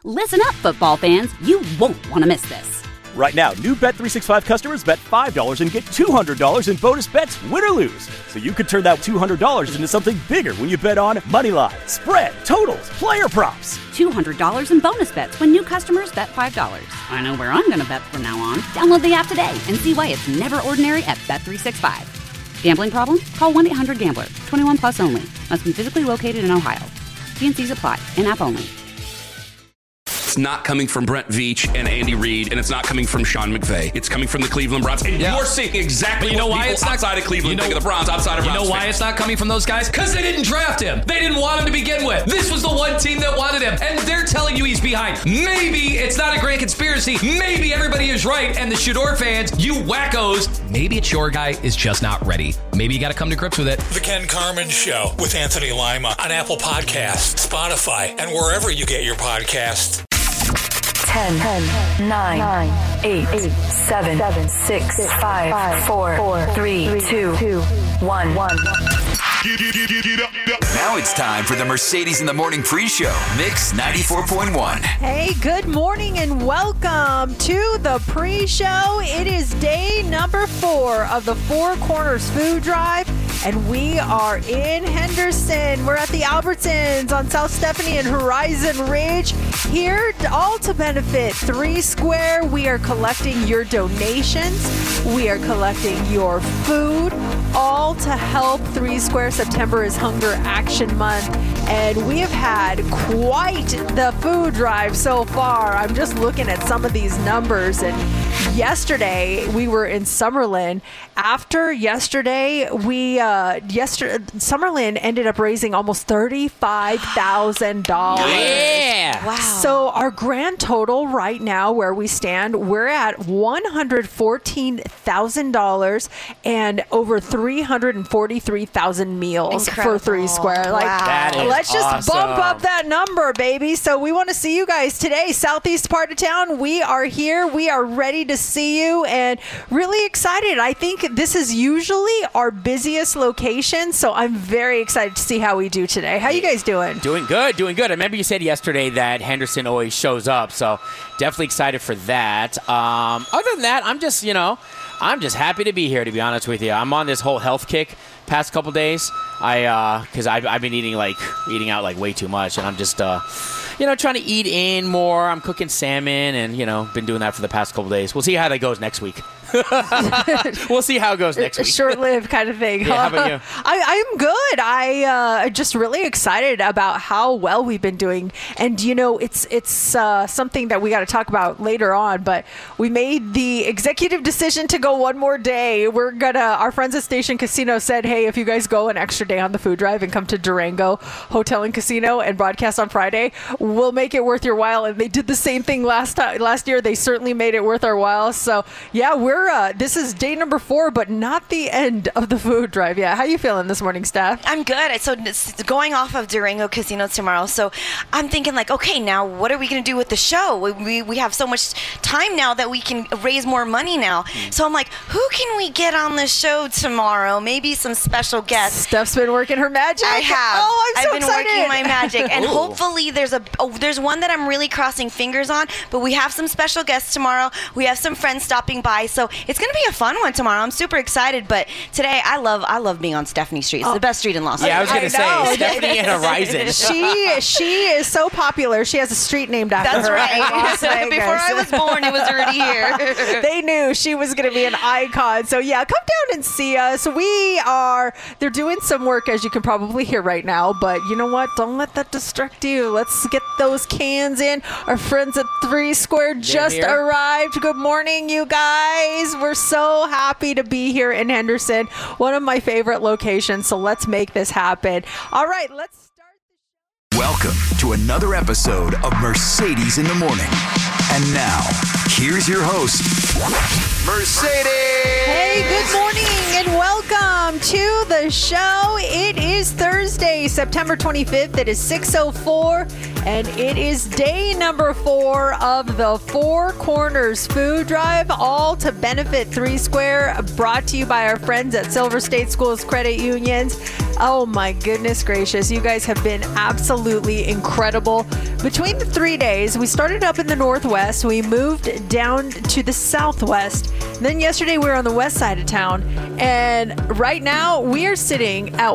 Listen up, football fans. You won't want to miss this. Right now, new Bet365 customers bet $5 and get $200 in bonus bets, win or lose. So you could turn that $200 into something bigger when you bet on money line, spread, totals, player props. $200 in bonus bets when new customers bet $5. I know where I'm going to bet from now on. Download the app today and see why it's never ordinary at Bet365. Gambling problem? Call 1-800-GAMBLER. 21 plus only. Must be physically located in Ohio. T&Cs apply. In-app only. It's not coming from Brent Veach and Andy Reid, and it's not coming from Sean McVay. It's coming from the Cleveland Browns. And you're seeing exactly what people outside of Cleveland think of the Browns, outside of Browns. You know why it's not coming from those guys? Because they didn't draft him. They didn't want him to begin with. This was the one team that wanted him, and they're telling you he's behind. Maybe it's not a grand conspiracy. Maybe everybody is right, and the Shador fans, you wackos, maybe it's your guy is just not ready. Maybe you got to come to grips with it. The Ken Carman Show with Anthony Lima on Apple Podcasts, Spotify, and wherever you get your podcasts. 10, 9, 8, 7, 6, 5, 4, 3, 2, 1. Now it's time for the Mercedes in the Morning pre-show. Mix 94.1. Hey, good morning and welcome to the pre-show. It is day number 4 of the Four Corners Food Drive, and we are in Henderson. We're at the Albertsons on South Stephanie and Horizon Ridge, here all to benefit 3 Square. We are collecting your donations. We are collecting your food, all to help 3 Square. September is Hunger Action Month, and we have had quite the food drive so far. I'm just looking at some of these numbers, and yesterday we were in Summerlin. After yesterday, Summerlin ended up raising almost $35,000. Yeah! Wow. So our grand total right now, where we stand, we're at $114,000 and over 343,000 meals for 3 Square. Like, let's just bump up that number, baby. So we want to see you guys today, southeast part of town. We are here. We are ready to see you and really excited. I think this is usually our busiest location, so I'm very excited to see how we do today. How you guys doing? Doing good. I remember you said yesterday that Henderson always shows up, so definitely excited for that. Other than that, I'm just happy to be here, to be honest with you. I'm on this whole health kick past couple days. Because I've been eating out like way too much, and I'm just trying to eat in more. I'm cooking salmon, and been doing that for the past couple days. We'll see how that goes next week. We'll see how it goes next week. Short-lived kind of thing. Yeah, how about you? I'm good. I'm just really excited about how well we've been doing, and it's something that we got to talk about later on. But we made the executive decision to go one more day. Our friends at Station Casino said, "Hey, if you guys go an extra day on the food drive and come to Durango Hotel and Casino and broadcast on Friday, we'll make it worth your while." And they did the same thing last year. They certainly made it worth our while. So yeah, this is day number 4, but not the end of the food drive. Yeah, how you feeling this morning, Steph? I'm good. So it's going off of Durango Casino tomorrow. So I'm thinking like, okay, now what are we going to do with the show? We have so much time now that we can raise more money now. So I'm like, who can we get on the show tomorrow? Maybe some special guests. Steph's been working her magic. I have. Oh, I'm so excited. I've been working my magic, and hopefully there's one that I'm really crossing fingers on. But we have some special guests tomorrow. We have some friends stopping by, so it's gonna be a fun one tomorrow. I'm super excited. But today, I love being on Stephanie Street. It's the best street in Los Angeles. Yeah, I was gonna say Stephanie and Horizon. She is so popular. She has a street named after her. That's right. Before I was born, it was already here. They knew she was gonna be an icon. So yeah, come down and see us. They're doing some work, as you can probably hear right now, but you know what? Don't let that distract you. Let's get those cans in. Our friends at 3 Square just arrived. Good morning, you guys. We're so happy to be here in Henderson, one of my favorite locations, so let's make this happen. All right, let's start the show. Welcome to another episode of Mercedes in the Morning. And now, here's your host, Mercedes! Hey, good morning and welcome to the show. It is Thursday, September 25th. It is 6:04, and it is day number 4 of the Four Corners Food Drive, all to benefit 3 Square, brought to you by our friends at Silver State Schools Credit Unions. Oh my goodness gracious. You guys have been absolutely incredible. Between the 3 days, we started up in the northwest. We moved down to the southwest. Then yesterday we were on the west side of town. And right now we are sitting at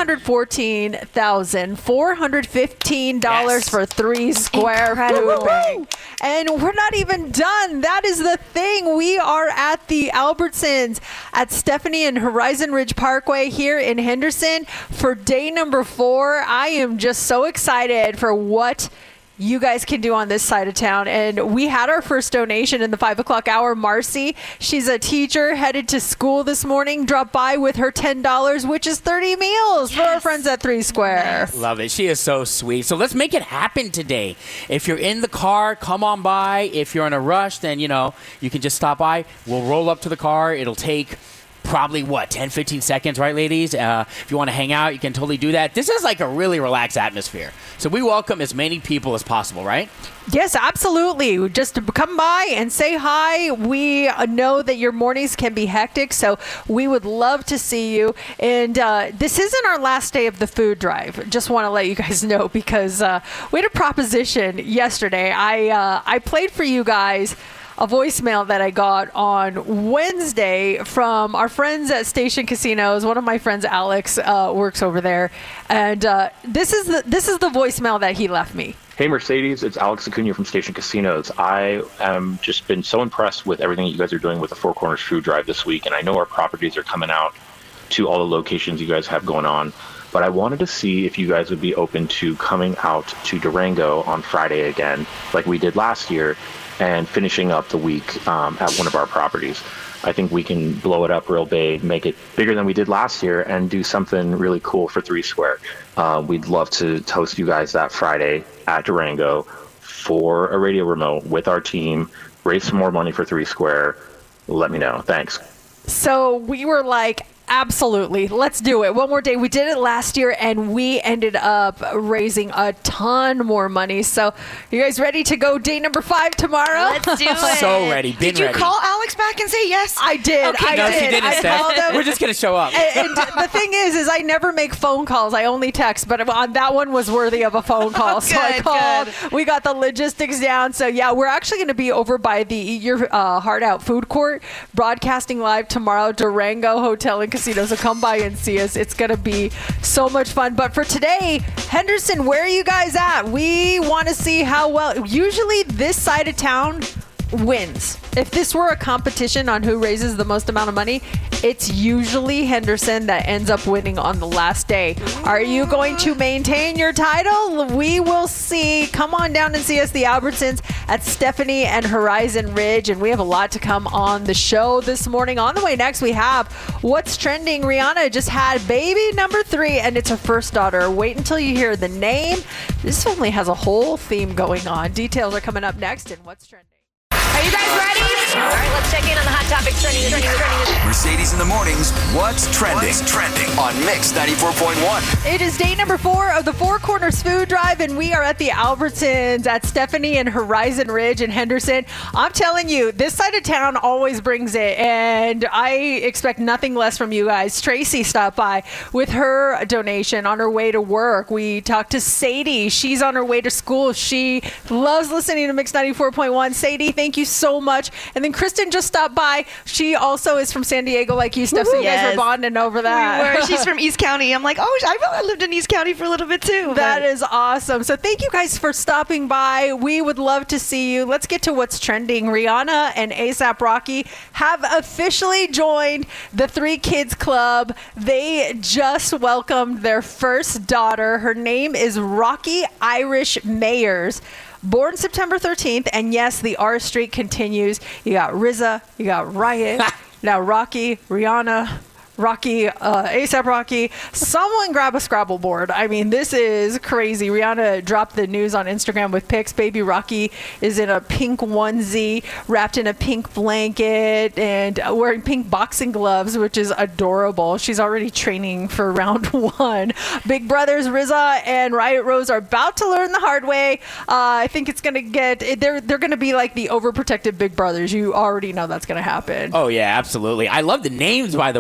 $114,415 for 3 square food bag. And we're not even done. That is the thing. We are at the Albertsons at Stephanie and Horizon Ridge Parkway here in Henderson for day number 4. I am just so excited for what you guys can do on this side of town. And we had our first donation in the 5 o'clock hour. Marcy, she's a teacher headed to school this morning, dropped by with her $10, which is 30 meals for our friends at 3 Square. Nice. Love it. She is so sweet. So let's make it happen today. If you're in the car, come on by. If you're in a rush, then, you can just stop by. We'll roll up to the car. It'll take probably 10-15 seconds, right, ladies? If you want to hang out, you can totally do that. This is like a really relaxed atmosphere, so we welcome as many people as possible, right? Yes, absolutely. Just to come by and say hi. We know that your mornings can be hectic, so we would love to see you. And this isn't our last day of the food drive. Just want to let you guys know, because we had a proposition yesterday. I played for you guys a voicemail that I got on Wednesday from our friends at Station Casinos. One of my friends, Alex, works over there, and this is the voicemail that he left me. Hey Mercedes, it's Alex Acuna from Station Casinos. I am just been so impressed with everything you guys are doing with the Four Corners Food Drive this week, and I know our properties are coming out to all the locations you guys have going on. But I wanted to see if you guys would be open to coming out to Durango on Friday again, like we did last year, and finishing up the week at one of our properties. I think we can blow it up real big, make it bigger than we did last year, and do something really cool for 3 Square. We'd love to host you guys that Friday at Durango for a radio remote with our team, raise some more money for 3 Square. Let me know. Thanks. So we were like, absolutely, let's do it. One more day. We did it last year, and we ended up raising a ton more money. So you guys ready to go day number 5 tomorrow? Let's do it. So ready. Did you call Alex back and say yes? I did. Okay, I she didn't, Steph. We're just going to show up. And the thing is I never make phone calls. I only text. But that one was worthy of a phone call. So I called. Good. We got the logistics down. So, yeah, we're actually going to be over by the Eat Your Heart Out food court, broadcasting live tomorrow, Durango Hotel and Casino. So come by and see us. It's going to be so much fun. But for today, Henderson, where are you guys at? We want to see how well. Usually this side of town wins. If this were a competition on who raises the most amount of money, it's usually Henderson that ends up winning on the last day. Are you going to maintain your title? We will see. Come on down and see us, the Albertsons at Stephanie and Horizon Ridge, and we have a lot to come on the show this morning. On the way next, we have What's Trending. Rihanna just had baby number 3, and it's her first daughter. Wait until you hear the name. This family has a whole theme going on. Details are coming up next in What's Trending. Are you guys ready? All right, let's check in on the hot topics trending. Mercedes in the mornings. What's trending? On Mix 94.1. It is day number 4 of the Four Corners Food Drive, and we are at the Albertsons at Stephanie and Horizon Ridge in Henderson. I'm telling you, this side of town always brings it, and I expect nothing less from you guys. Tracy stopped by with her donation on her way to work. We talked to Sadie. She's on her way to school. She loves listening to Mix 94.1. Sadie, thank you so much. And then Kristen just stopped by. She also is from San Diego like you, Steph, so you guys were bonding over that. We were. She's from East County. I'm like, I lived in East County for a little bit too. That is awesome. So thank you guys for stopping by. We would love to see you. Let's get to what's trending. Rihanna and A$AP Rocky have officially joined the 3 Kids Club. They just welcomed their first daughter. Her name is Rocky Irish Mayers. Born September 13th, and yes, the R streak continues. You got RZA, you got Riot, now Rocky, Rihanna, Rocky, A$AP Rocky. Someone grab a Scrabble board. I mean, this is crazy. Rihanna dropped the news on Instagram with pics. Baby Rocky is in a pink onesie, wrapped in a pink blanket, and wearing pink boxing gloves, which is adorable. She's already training for round 1. Big brothers RZA and Riot Rose are about to learn the hard way. I think it's going to get, they're going to be like the overprotective big brothers. You already know that's going to happen. Oh, yeah, absolutely. I love the names, by the way, man.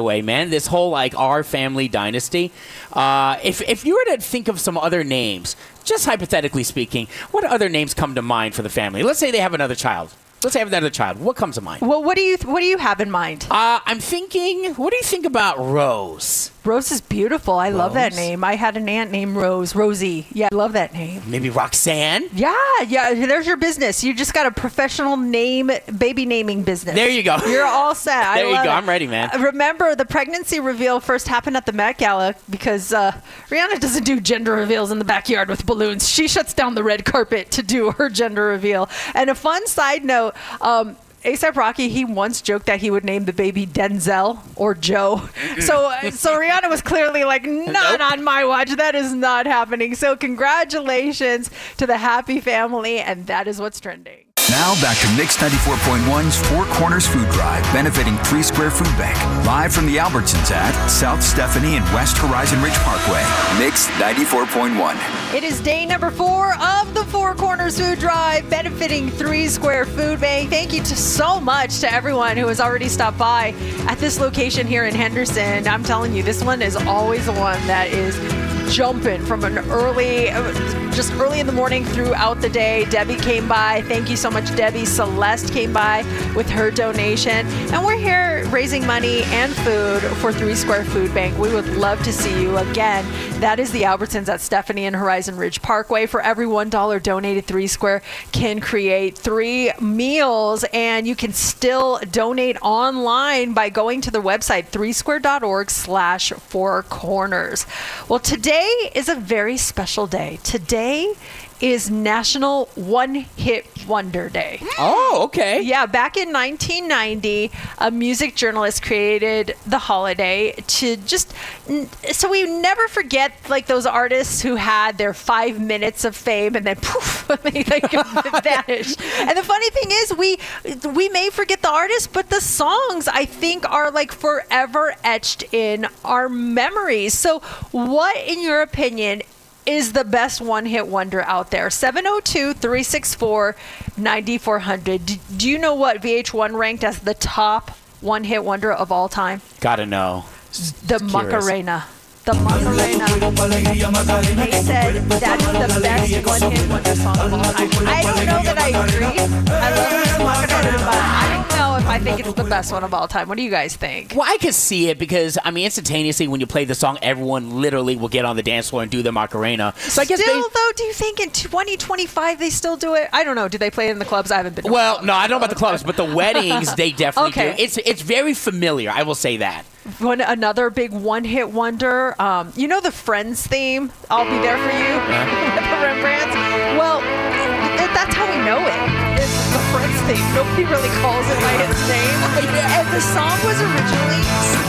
again, this whole like our family dynasty. If you were to think of some other names, just hypothetically speaking, what other names come to mind for the family? Let's say they have another child. What comes to mind? Well, what do you have in mind? I'm thinking, what do you think about Rose? Rose is beautiful. I love that name. I had an aunt named Rosie. Yeah, I love that name. Maybe Roxanne? Yeah. There's your business. You just got a professional baby naming business. There you go. You're all set. There you go. I'm ready, man. Remember, the pregnancy reveal first happened at the Met Gala because Rihanna doesn't do gender reveals in the backyard with balloons. She shuts down the red carpet to do her gender reveal. And a fun side note, A$AP Rocky, he once joked that he would name the baby Denzel or Joe. So Rihanna was clearly like, not on my watch. That is not happening. So congratulations to the happy family, and that is what's trending. Now back to Mix 94.1's Four Corners Food Drive, benefiting 3 Square Food Bank. Live from the Albertsons at South Stephanie and West Horizon Ridge Parkway. Mix 94.1. It is day number 4 of the Four Corners Food Drive, benefiting 3 Square Food Bank. Thank you so much to everyone who has already stopped by at this location here in Henderson. I'm telling you, this one is always the one that is jumping from an early in the morning throughout the day. Debbie came by. Thank you so much, Debbie. Celeste came by with her donation. And we're here raising money and food for 3 Square Food Bank. We would love to see you again. That is the Albertsons at Stephanie and Horizon Ridge Parkway. For every $1 donated, 3 Square can create 3 meals. And you can still donate online by going to the website, 3square.org/4corners. Well, today is a very special day. Today is National One-Hit Wonder Day. Oh, okay. Yeah, back in 1990, a music journalist created the holiday to just, so we never forget like those artists who had their 5 minutes of fame and then poof, they vanish. And the funny thing is, we may forget the artist, but the songs I think are like forever etched in our memories. So what, in your opinion, is the best one-hit wonder out there? 702-364-9400. Do you know what VH1 ranked as the top one-hit wonder of all time? Gotta know. The Macarena. The Macarena. They said that's the best one-hit wonder song of all time. I don't know that I agree. I love this Macarena, but I don't know if I think it's the best one of all time. What do you guys think? Well, I could see it because, I mean, instantaneously when you play the song, everyone literally will get on the dance floor and do the Macarena. So I guess though, do you think in 2025 they still do it? I don't know. Do they play it in the clubs? I haven't been to Well, no, I don't know about the clubs, but the weddings, they definitely do. It's very familiar, I will say that. Another big one-hit wonder. You know the Friends theme? I'll Be There For You? The Rembrandts? Well, that's how we know it. It's the Friends theme. Nobody really calls it by its name. And the song was originally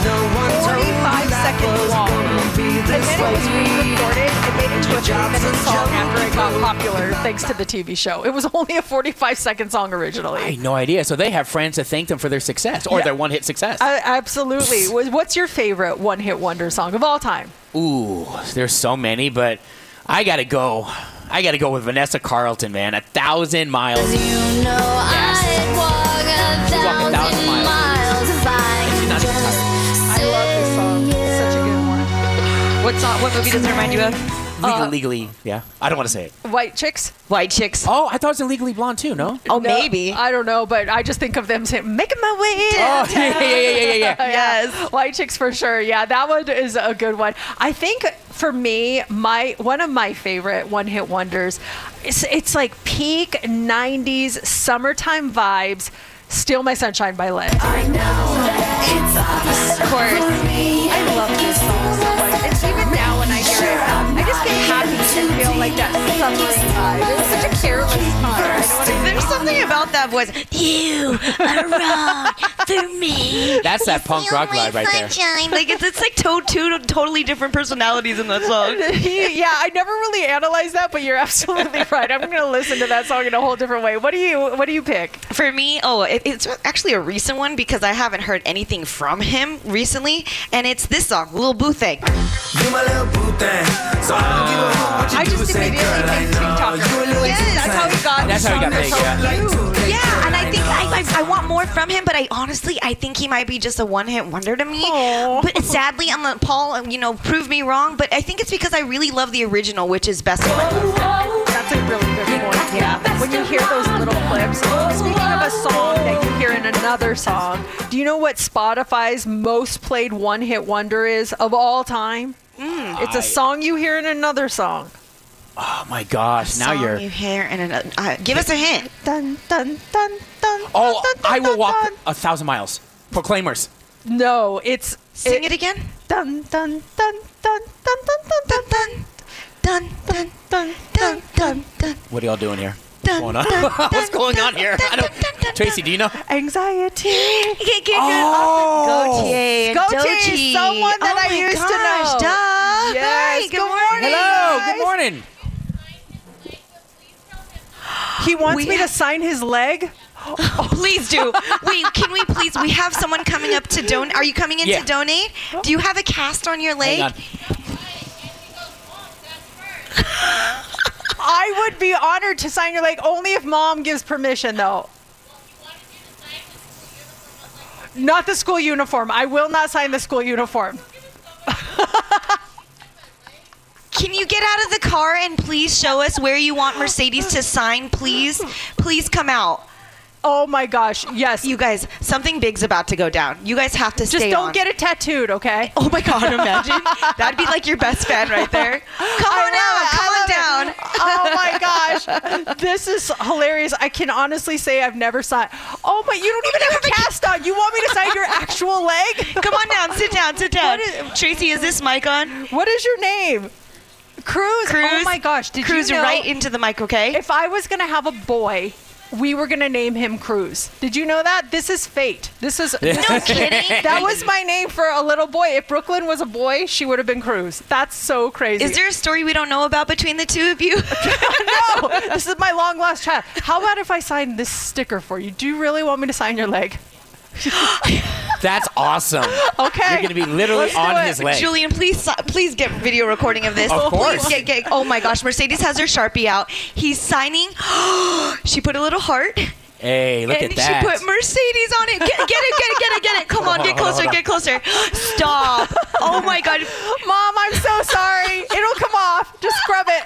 45 seconds long. And then it was re-recorded and made into a 3-minute song after it got popular, thanks to the TV show. It was only a 45-second song originally. I had no idea. So they have Friends to thank them for their success, or their one-hit success. Absolutely. What's your favorite one-hit wonder song of all time? Ooh, there's so many, but I gotta go with Vanessa Carlton, man. 1,000 miles. You know I'd walk 1,000 miles if I love this song. It's such a good one. What movie does it remind you of? Legally, yeah. I don't want to say it. White Chicks? White Chicks. Oh, I thought it was in Legally Blonde too, no? Oh, no, maybe. I don't know, but I just think of them saying, making my way downtown. Oh, yeah. Yes. White Chicks for sure. Yeah, that one is a good one. I think for me, one of my favorite one-hit wonders, it's like peak 90s summertime vibes, Steal My Sunshine by Led. I know it's of course. I love this song so much. And even now when I hear it, I just get happy and feel like that summery vibe. It's such a careless time. There's something about that voice. You are wrong for me. That's that punk rock vibe right there. Like it's like two totally different personalities in that song. Yeah, I never really analyzed that, but you're absolutely right. I'm going to listen to that song in a whole different way. What do you pick? For me, it's actually a recent one because I haven't heard anything from him recently, and it's this song, Lil Boo Thing. I just immediately think TikToker. Yes, that's how he got. That's how he got big. Yeah, and I think I want more from him, but I think he might be just a one-hit wonder to me. Aww. But sadly, I'm not, Paul, prove me wrong, but I think it's because I really love the original, which is Best One. That's a really good point. Yeah. When you hear those little clips, speaking of a song that you hear in another song, do you know what Spotify's most played one-hit wonder is of all time? It's a song you hear in another song. Oh my gosh! Now you're. You hear in another. Give us a hint. Dun dun dun dun. Oh, dun, dun, I will dun, walk dun. 1,000 miles. Proclaimers. No, it's. Sing it again. Dun dun dun dun dun dun dun dun dun dun dun dun dun. What are y'all doing here? Dun, What's going on? dun, What's going dun, on here? dun, I don't. dun, dun, Tracy, do you know? Anxiety. Gautier. Gautier is someone that I used to know. Duh. Yes. Hi, good morning. Hello. guys. Good morning. He wants me to sign his leg. Please do. Wait, can we please? We have someone coming up to donate. Are you coming in to donate? Do you have a cast on your leg? Hang on. I would be honored to sign your leg only if Mom gives permission, though. Not the school uniform. I will not sign the school uniform. Can you get out of the car and please show us where you want Mercedes to sign, please? Please come out. Oh my gosh, yes. You guys, something big's about to go down. You guys have to stay Just don't on. get it tattooed, okay? Oh my God, imagine. That'd be like your best fan right there. Come on down. Oh my gosh. This is hilarious. I can honestly say I've never signed. Oh, but you don't even have a cast on. You want me to sign your actual leg? Come on down. Sit down. Tracy, is this mic on? What is your name? Cruz. Oh my gosh. Did Cruz you know right into the mic, okay? If I was going to have a boy, we were going to name him Cruz. Did you know that? This is fate. This is no kidding. That was my name for a little boy. If Brooklyn was a boy, she would have been Cruz. That's so crazy. Is there a story we don't know about between the two of you? No. This is my long lost child. How about if I sign this sticker for you? Do you really want me to sign your leg? That's awesome. Okay. You're going to be literally on his leg. Julian, please get video recording of this. Of course. Please get, oh my gosh, Mercedes has her Sharpie out. He's signing. She put a little heart. Hey, look at that. And she put Mercedes on it. Get it. Come on, get closer. Stop. Oh my God. Mom, I'm so sorry. It'll come off. Just scrub it.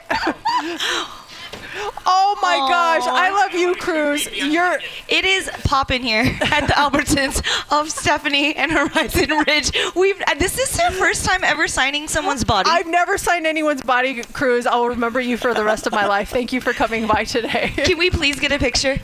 Oh my gosh, I love you, Cruz. It is poppin' here at the Albertsons of Stephanie and Horizon Ridge. This is her first time ever signing someone's body. I've never signed anyone's body, Cruz. I'll remember you for the rest of my life. Thank you for coming by today. Can we please get a picture?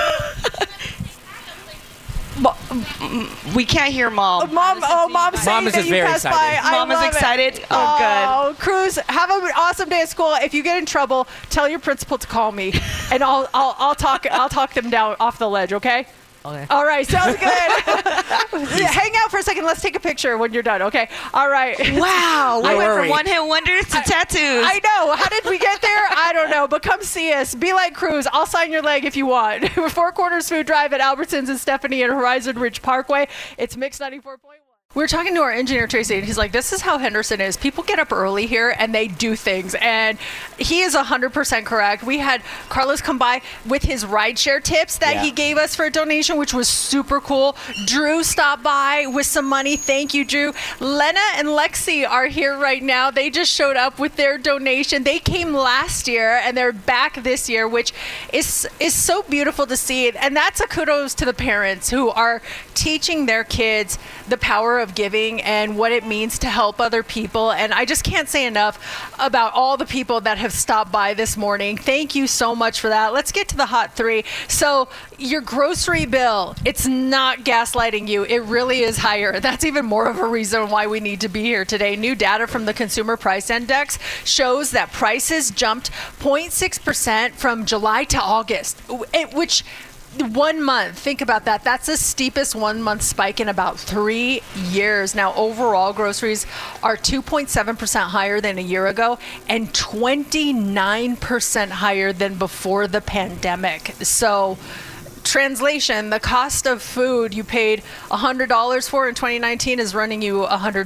We can't hear Mom. Mom's saying that you passed by. Mom is excited. Oh, good. Cruz, have an awesome day at school. If you get in trouble, tell your principal to call me, and I'll talk them down off the ledge. Okay. Okay. All right, sounds good. Hang out for a second. Let's take a picture when you're done, okay? All right. Wow. We went from one-hit wonders to tattoos. I know. How did we get there? I don't know, but come see us. Be like Cruz. I'll sign your leg if you want. Four Corners Food Drive at Albertsons and Stephanie and Horizon Ridge Parkway. It's Mix 94.1. We were talking to our engineer, Tracy, and he's like, this is how Henderson is. People get up early here, and they do things. And he is 100% correct. We had Carlos come by with his rideshare tips that he gave us for a donation, which was super cool. Drew stopped by with some money. Thank you, Drew. Lena and Lexi are here right now. They just showed up with their donation. They came last year, and they're back this year, which is so beautiful to see. And that's a kudos to the parents who are teaching their kids the power of giving and what it means to help other people. And I just can't say enough about all the people that have stopped by this morning. Thank you so much for that. Let's get to the hot three. So your grocery bill, it's not gaslighting you. It really is higher. That's even more of a reason why we need to be here today. New data from the Consumer Price Index shows that prices jumped 0.6% from July to August, which 1 month, think about that. That's the steepest 1 month spike in about 3 years. Now, overall, groceries are 2.7% higher than a year ago and 29% higher than before the pandemic. So translation, the cost of food you paid $100 for in 2019 is running you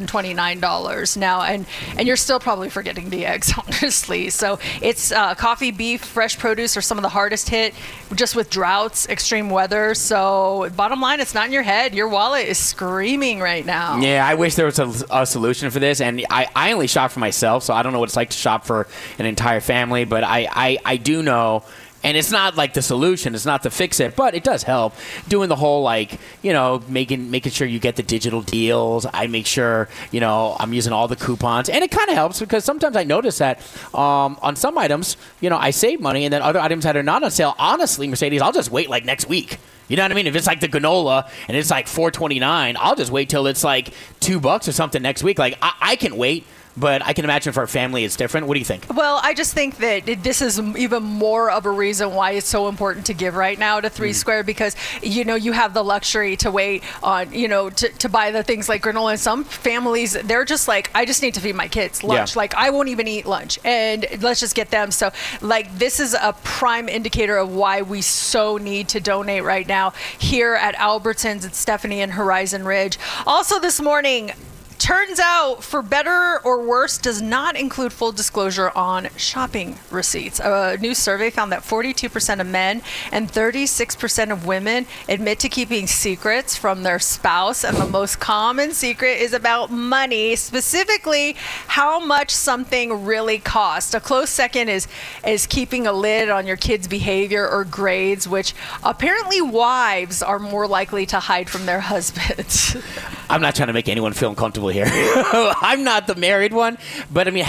$129 now, and you're still probably forgetting the eggs, honestly. So it's coffee, beef, fresh produce are some of the hardest hit just with droughts, extreme weather. So bottom line, it's not in your head. Your wallet is screaming right now. Yeah, I wish there was a solution for this, and I only shop for myself, so I don't know what it's like to shop for an entire family, but I do know. And it's not like the solution. It's not to fix it, but it does help. Doing the whole, like, you know, making sure you get the digital deals. I make sure, you know, I'm using all the coupons. And it kind of helps because sometimes I notice that on some items, you know, I save money. And then other items that are not on sale, honestly, Mercedes, I'll just wait like next week. You know what I mean? If it's like the granola and it's like $4.29, I'll just wait till it's like $2 or something next week. Like, I can wait. But I can imagine for a family it's different. What do you think? Well, I just think that this is even more of a reason why it's so important to give right now to 3 Square, because, you know, you have the luxury to wait on, you know, to buy the things like granola. And some families, they're just like, I just need to feed my kids lunch. Yeah. Like, I won't even eat lunch. And let's just get them. So, like, this is a prime indicator of why we so need to donate right now here at Albertsons at Stephanie and Horizon Ridge. Also this morning, turns out, for better or worse, does not include full disclosure on shopping receipts. A new survey found that 42% of men and 36% of women admit to keeping secrets from their spouse, and the most common secret is about money, specifically how much something really costs. A close second is keeping a lid on your kids' behavior or grades, which apparently wives are more likely to hide from their husbands. I'm not trying to make anyone feel uncomfortable here. I'm not the married one, but I mean,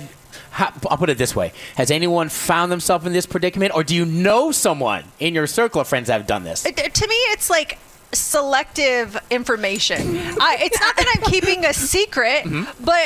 I'll put it this way. Has anyone found themselves in this predicament, or do you know someone in your circle of friends that have done this? To me, it's like selective information. It's not that I'm keeping a secret, but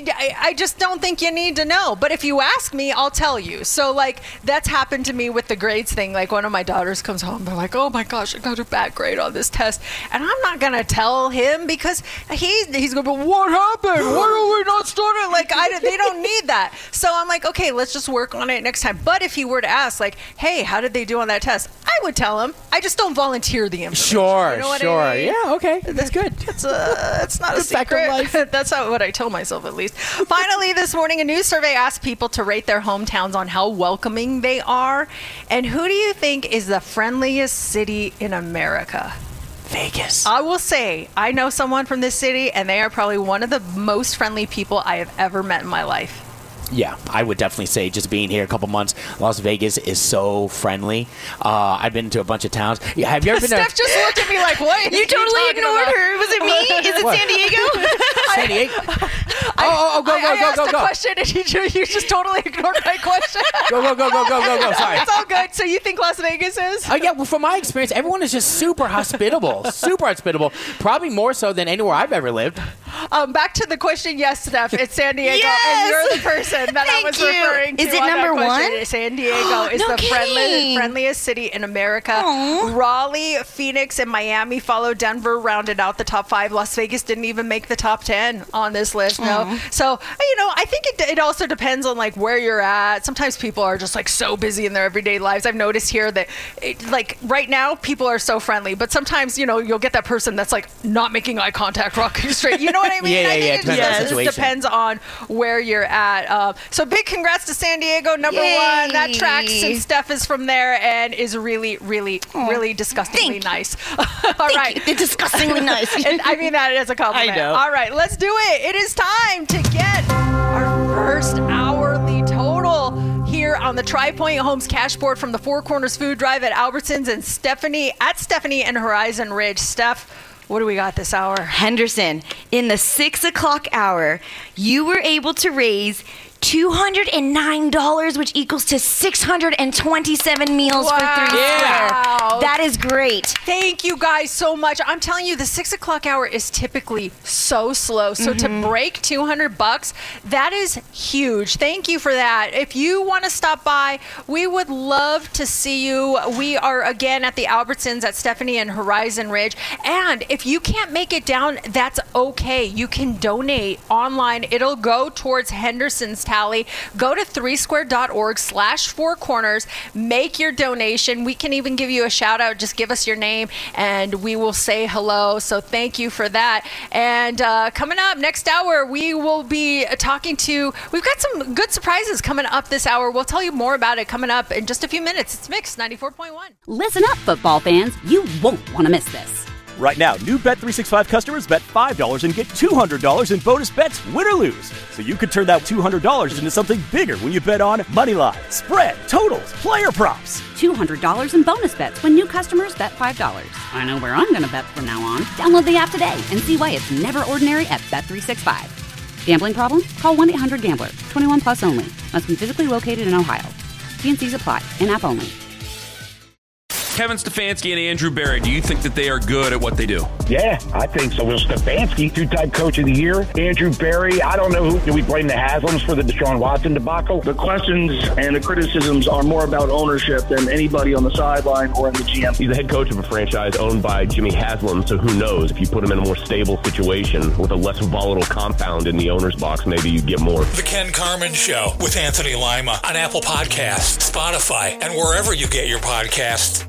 I just don't think you need to know. But if you ask me, I'll tell you. So, like, that's happened to me with the grades thing. Like, one of my daughters comes home. They're like, oh, my gosh, I got a bad grade on this test. And I'm not going to tell him because he's going to be, what happened? Why are we not starting? Like, they don't need that. So I'm like, okay, let's just work on it next time. But if he were to ask, like, hey, how did they do on that test? I would tell him. I just don't volunteer the information. Sure, you know what sure. I mean? Yeah, okay. That's good. It's not a fact of secret. life. That's what I tell myself, at least. Finally, this morning, a new survey asked people to rate their hometowns on how welcoming they are. And who do you think is the friendliest city in America? Vegas. I will say, I know someone from this city, and they are probably one of the most friendly people I have ever met in my life. Yeah, I would definitely say just being here a couple months, Las Vegas is so friendly. I've been to a bunch of towns. Yeah, have you ever been Steph just looked at me like, what? You totally ignored her. Was it me? Is it What? San Diego? San Diego? Go, I asked a go. question, and you just totally ignored my question. Go. Sorry. It's all good. So you think Las Vegas is? Yeah, well, from my experience, everyone is just super hospitable. Super hospitable. Probably more so than anywhere I've ever lived. Back to the question, yes, Steph, it's San Diego, Yes! and you're the person that I Thank was you. referring to. Is it on that number question. one? San Diego is No the kidding. friendliest city in America. Aw. Raleigh, Phoenix, and Miami followed. Denver rounded out the top 5. Las Vegas didn't even make the top 10 on this list. No. So, you know, I think it also depends on, like, where you're at. Sometimes people are just, like, so busy in their everyday lives. I've noticed here that, like, right now, people are so friendly. But sometimes, you know, you'll get that person that's, like, not making eye contact, rocking straight. You know what I mean? Yeah, I think yeah, it depends on the just situation. depends on where you're at. So big congrats to San Diego, number Yay. 1. That tracks since Steph is from there and is really, really, really disgustingly nice. All right. They're disgustingly nice. And I mean that as a compliment. I know. All right, let's do it. It is time to get our first hourly total here on the Tri-Point Homes Cash Board from the Four Corners Food Drive at Albertsons and Stephanie and Horizon Ridge. Steph, what do we got this hour? Henderson, in the 6 o'clock hour, you were able to raise $209, which equals to 627 meals for 3 Square. That is great. Thank you guys so much. I'm telling you, the 6 o'clock hour is typically so slow. So to break $200, that is huge. Thank you for that. If you want to stop by, we would love to see you. We are again at the Albertsons at Stephanie and Horizon Ridge. And if you can't make it down, that's okay. You can donate online. It'll go towards Henderson's tally. Go to 3square.org/4corners. Make your donation. We can even give you a shout out. Just give us your name and we will say hello. So thank you for that. And coming up next hour, we will be we've got some good surprises coming up this hour. We'll tell you more about it coming up in just a few minutes. It's Mix 94.1. Listen up, football fans. You won't want to miss this. Right now, new Bet365 customers bet $5 and get $200 in bonus bets, win or lose. So you could turn that $200 into something bigger when you bet on moneyline, spread, totals, player props. $200 in bonus bets when new customers bet $5. I know where I'm going to bet from now on. Download the app today and see why it's never ordinary at Bet365. Gambling problem? Call 1-800-GAMBLER. 21 plus only. Must be physically located in Ohio. T&Cs apply. In-app only. Kevin Stefanski and Andrew Berry, do you think that they are good at what they do? Yeah, I think so. Well, Stefanski, two-time coach of the year. Andrew Berry, I don't know do we blame the Haslams for the Deshaun Watson debacle? The questions and the criticisms are more about ownership than anybody on the sideline or in the GM. He's the head coach of a franchise owned by Jimmy Haslam, so who knows? If you put him in a more stable situation with a less volatile compound in the owner's box, maybe you get more. The Ken Carman Show with Anthony Lima on Apple Podcasts, Spotify, and wherever you get your podcasts.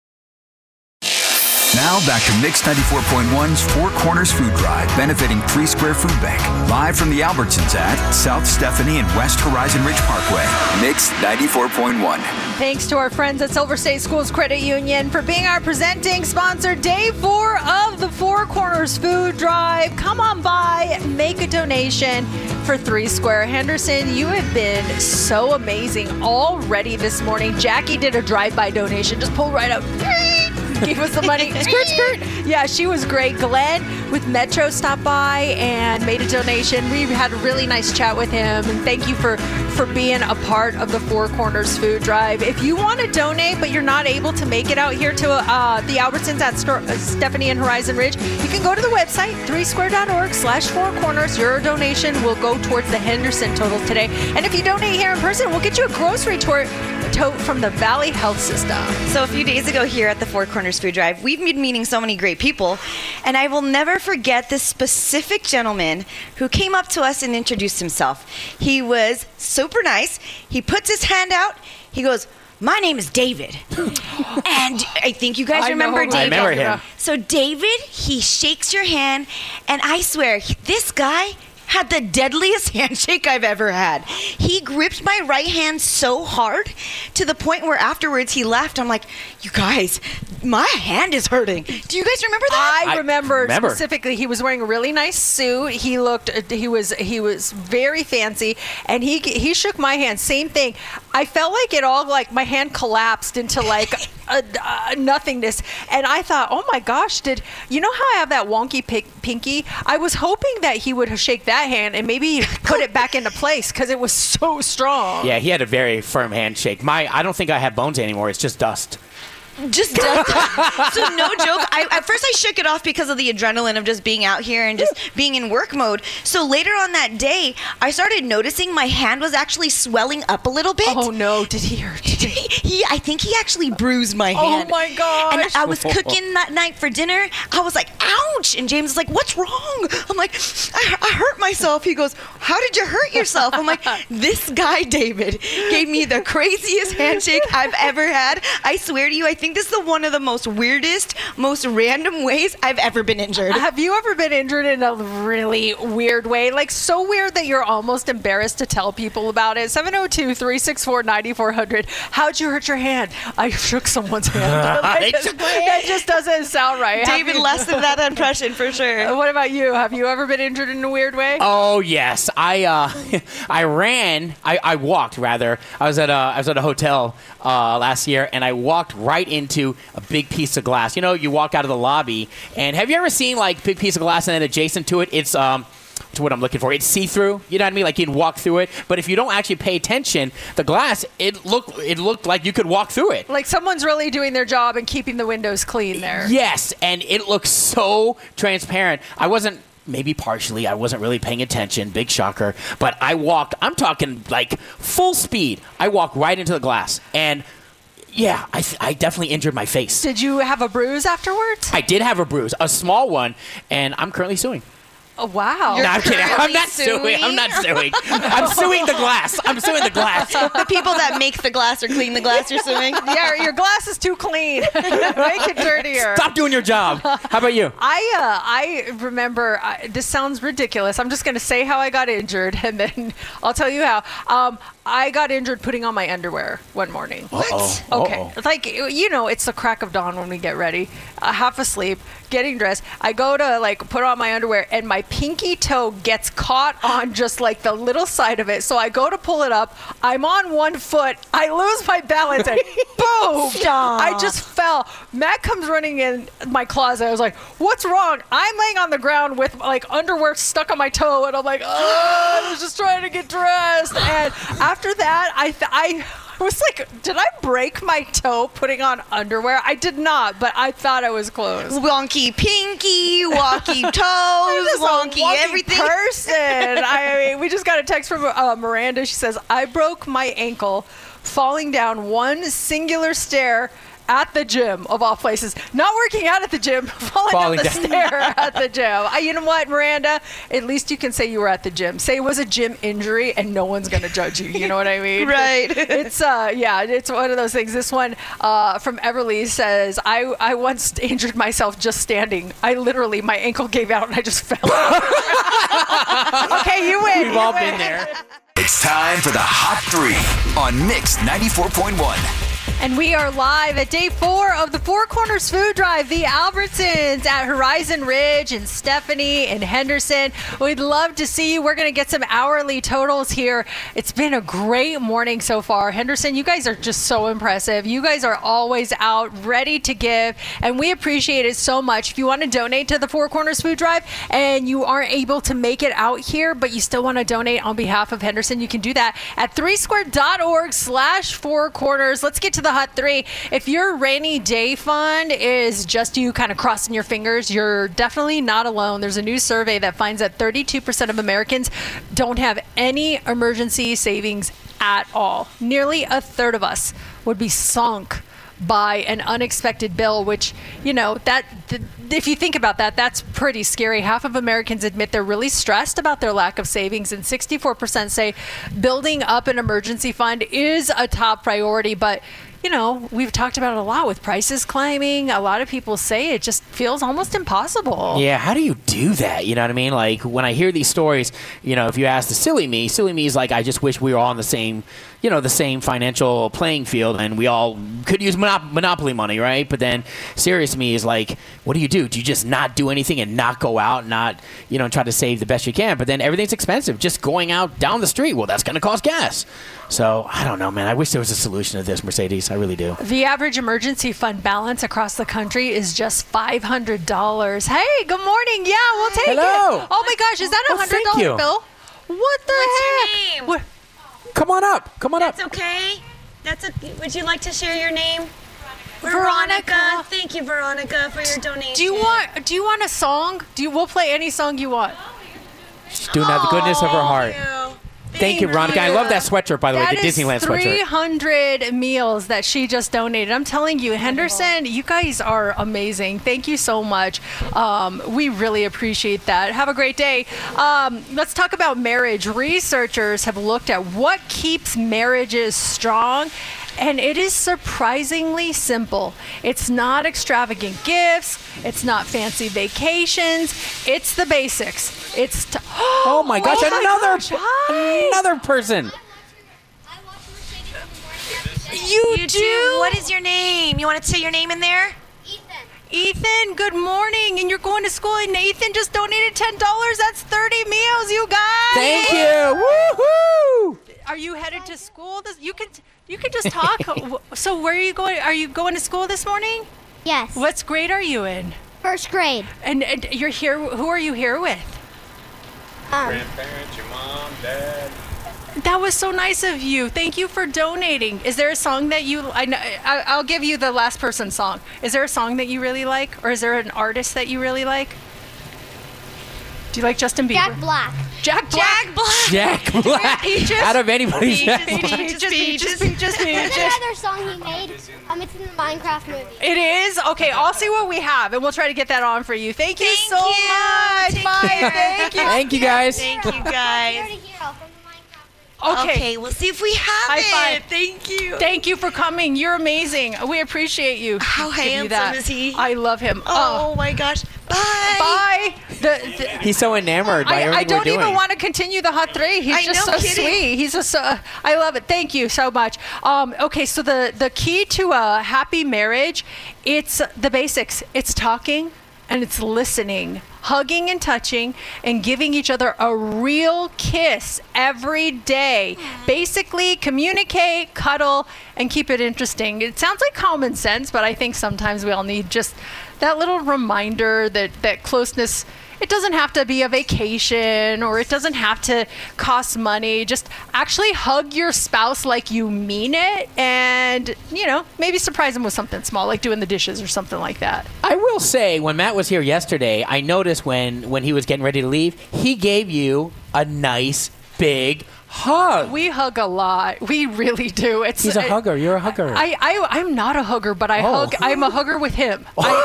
Now back to Mix 94.1's Four Corners Food Drive, benefiting 3 Square Food Bank. Live from the Albertsons at South Stephanie and West Horizon Ridge Parkway. Mix 94.1. Thanks to our friends at Silver State Schools Credit Union for being our presenting sponsor. Day 4 of the Four Corners Food Drive. Come on by, make a donation for 3 Square. Henderson, you have been so amazing already this morning. Jackie did a drive-by donation. Just pulled right up. Gave us the money. Skirt, skirt. Yeah, she was great. Glenn with Metro stopped by and made a donation. We had a really nice chat with him. And thank you for being a part of the Four Corners Food Drive. If you want to donate, but you're not able to make it out here to the Albertsons at Stephanie and Horizon Ridge, you can go to the website, 3square.org/4corners. Your donation will go towards the Henderson total today. And if you donate here in person, we'll get you a grocery tote from the Valley Health System. So a few days ago here at the Four Corners Food Drive, we've been meeting so many great people, and I will never forget this specific gentleman who came up to us and introduced himself. He was super nice. He puts his hand out. He goes, "My name is David." And I think you guys remember David. I remember him. So David, he shakes your hand, and I swear, this guy had the deadliest handshake I've ever had. He gripped my right hand so hard to the point where afterwards he left. I'm like, you guys, my hand is hurting. Do you guys remember that? I remember specifically. He was wearing a really nice suit. He was very fancy, and he shook my hand. Same thing. I felt like it all, like my hand collapsed into like a nothingness, and I thought, oh my gosh, you know how I have that wonky pinky? I was hoping that he would shake that hand and maybe put it back into place because it was so strong. Yeah, he had a very firm handshake. I don't think I have bones anymore. It's just dust. Just dust. So no joke. At first I shook it off because of the adrenaline of just being out here and just being in work mode. So later on that day, I started noticing my hand was actually swelling up a little bit. Oh no, did he hurt you? I think he actually bruised my hand. Oh my gosh. And I was cooking that night for dinner. I was like, ouch. And James was like, what's wrong? I'm like, I hurt myself. He goes, how did you hurt yourself? I'm like, this guy, David, gave me the craziest handshake I've ever had. I swear to you, I think this is one of the most weirdest, most random ways I've ever been injured. Have you ever been injured in a really weird way? Like so weird that you're almost embarrassed to tell people about it? 702-364-9400. How'd you hurt your hand? I shook someone's hand. That just doesn't sound right. David, less than that impression for sure. What about you? Have you ever been injured in a weird way? Oh yes, I walked rather. I was at a hotel last year, and I walked right into a big piece of glass. You know, you walk out of the lobby, and have you ever seen like big piece of glass and then adjacent to it, it's to what I'm looking for. It's see-through. You know what I mean? Like you can walk through it, but if you don't actually pay attention, the glass it looked like you could walk through it. Like someone's really doing their job and keeping the windows clean there. Yes, and it looks so transparent. I wasn't really paying attention, big shocker, but I walked, I'm talking like full speed. I walked right into the glass, and yeah, I definitely injured my face. Did you have a bruise afterwards? I did have a bruise, a small one, and I'm currently suing. Oh, wow. No, I'm kidding. I'm not suing. I'm not suing. I'm suing the glass. I'm suing the glass. The people that make the glass or clean the glass you're suing? Yeah, your glass is too clean. Make it dirtier. Stop doing your job. How about you? I remember, this sounds ridiculous. I'm just going to say how I got injured, and then I'll tell you how. I got injured putting on my underwear one morning. What? Okay. Like, it's the crack of dawn when we get ready. Half asleep, getting dressed. I go to, put on my underwear, and my pinky toe gets caught on just, the little side of it. So I go to pull it up. I'm on one foot. I lose my balance, and boom! Stop. I just fell. Matt comes running in my closet. I was like, what's wrong? I'm laying on the ground with, underwear stuck on my toe, and I'm like, oh, I was just trying to get dressed. And after that, I was like, did I break my toe putting on underwear? I did not, but I thought I was close. Wonky pinky, wonky toes, wonky everything. Person. I mean, we just got a text from Miranda. She says, I broke my ankle falling down one singular stair at the gym, of all places. Not working out at the gym, falling down the stair at the gym. You know what, Miranda? At least you can say you were at the gym. Say it was a gym injury, and no one's going to judge you. You know what I mean? Right. It's it's one of those things. This one from Everly says, I once injured myself just standing. My ankle gave out, and I just fell. Okay, you win. We've all been there. It's time for the Hot 3 on Mix 94.1. And we are live at day 4 of the Four Corners Food Drive, the Albertsons at Horizon Ridge and Stephanie and Henderson. We'd love to see you. We're going to get some hourly totals here. It's been a great morning so far. Henderson, you guys are just so impressive. You guys are always out, ready to give, and we appreciate it so much. If you want to donate to the Four Corners Food Drive and you aren't able to make it out here, but you still want to donate on behalf of Henderson, you can do that at 3squared.org/4corners. Let's get to the Hot 3. If your rainy day fund is just you kind of crossing your fingers, you're definitely not alone. There's a new survey that finds that 32% of Americans don't have any emergency savings at all. Nearly a third of us would be sunk by an unexpected bill, which, if you think about that, that's pretty scary. Half of Americans admit they're really stressed about their lack of savings, and 64% say building up an emergency fund is a top priority. But we've talked about it a lot with prices climbing. A lot of people say it just feels almost impossible. Yeah, how do you do that? You know what I mean? Like, when I hear these stories, if you ask the silly me is like, I just wish we were all on the same financial playing field and we all could use monopoly money, right? But then serious me is like, what do? Do you just not do anything and not go out, not, try to save the best you can? But then everything's expensive. Just going out down the street, well, that's going to cost gas. So I don't know, man. I wish there was a solution to this, Mercedes. I really do. The average emergency fund balance across the country is just $500. Hey, good morning. Yeah, we'll take it. Oh my gosh, is that a $100 bill? What the heck? What's your name? Come on up. That's okay. Would you like to share your name? Veronica. Thank you, Veronica, for your donation. Do you want a song? We'll play any song you want. She's doing out of the goodness of her heart. Thank you, Veronica. I love that sweatshirt, by the way, the Disneyland sweatshirt. 300 meals that she just donated. I'm telling you, Henderson, you guys are amazing. Thank you so much. We really appreciate that. Have a great day. Let's talk about marriage. Researchers have looked at what keeps marriages strong, and it is surprisingly simple. It's not extravagant gifts. It's not fancy vacations. It's the basics. Oh my gosh, another person. You do? What is your name? You want to say your name in there? Ethan, good morning. And you're going to school, and Ethan just donated $10. That's 30 meals, you guys. Thank you. Woohoo! Are you headed to school? You can just talk. So where are you going? Are you going to school this morning? Yes. What grade are you in? First grade. And you're here. Who are you here with? Grandparents, your mom, dad. That was so nice of you. Thank you for donating. Is there a song that I'll give you the last person song. Is there a song that you really like? Or is there an artist that you really like? Do you like Justin Bieber? Jack Black. Jack Black. Jack Black. Peaches. Out of anybody's Peaches. There's another song he made. It's in the Minecraft movie. It is? Okay, I'll see what we have, and we'll try to get that on for you. Thank you so much. Take Bye. care. Thank you. Thank you, guys. Thank you, guys. Okay, we'll see if we have High it. five. Thank you. Thank you for coming. You're amazing. We appreciate you. How Give you handsome that. is he? I love him. Oh my gosh. Bye. He's so enamored by everything I don't we're doing. even want to continue the hot three. He's just so sweet. He's just I love it. Thank you so much. Okay, so the key to a happy marriage, it's the basics. It's talking and it's listening, hugging and touching, and giving each other a real kiss every day. Basically, communicate, cuddle, and keep it interesting. It sounds like common sense, but I think sometimes we all need just that little reminder that closeness, it doesn't have to be a vacation or it doesn't have to cost money. Just actually hug your spouse like you mean it, and, maybe surprise them with something small, like doing the dishes or something like that. I will say, when Matt was here yesterday, I noticed when he was getting ready to leave, he gave you a nice big hug. We hug a lot. We really do. He's a hugger. You're a hugger. I'm not a hugger, but I hug. I'm a hugger with him.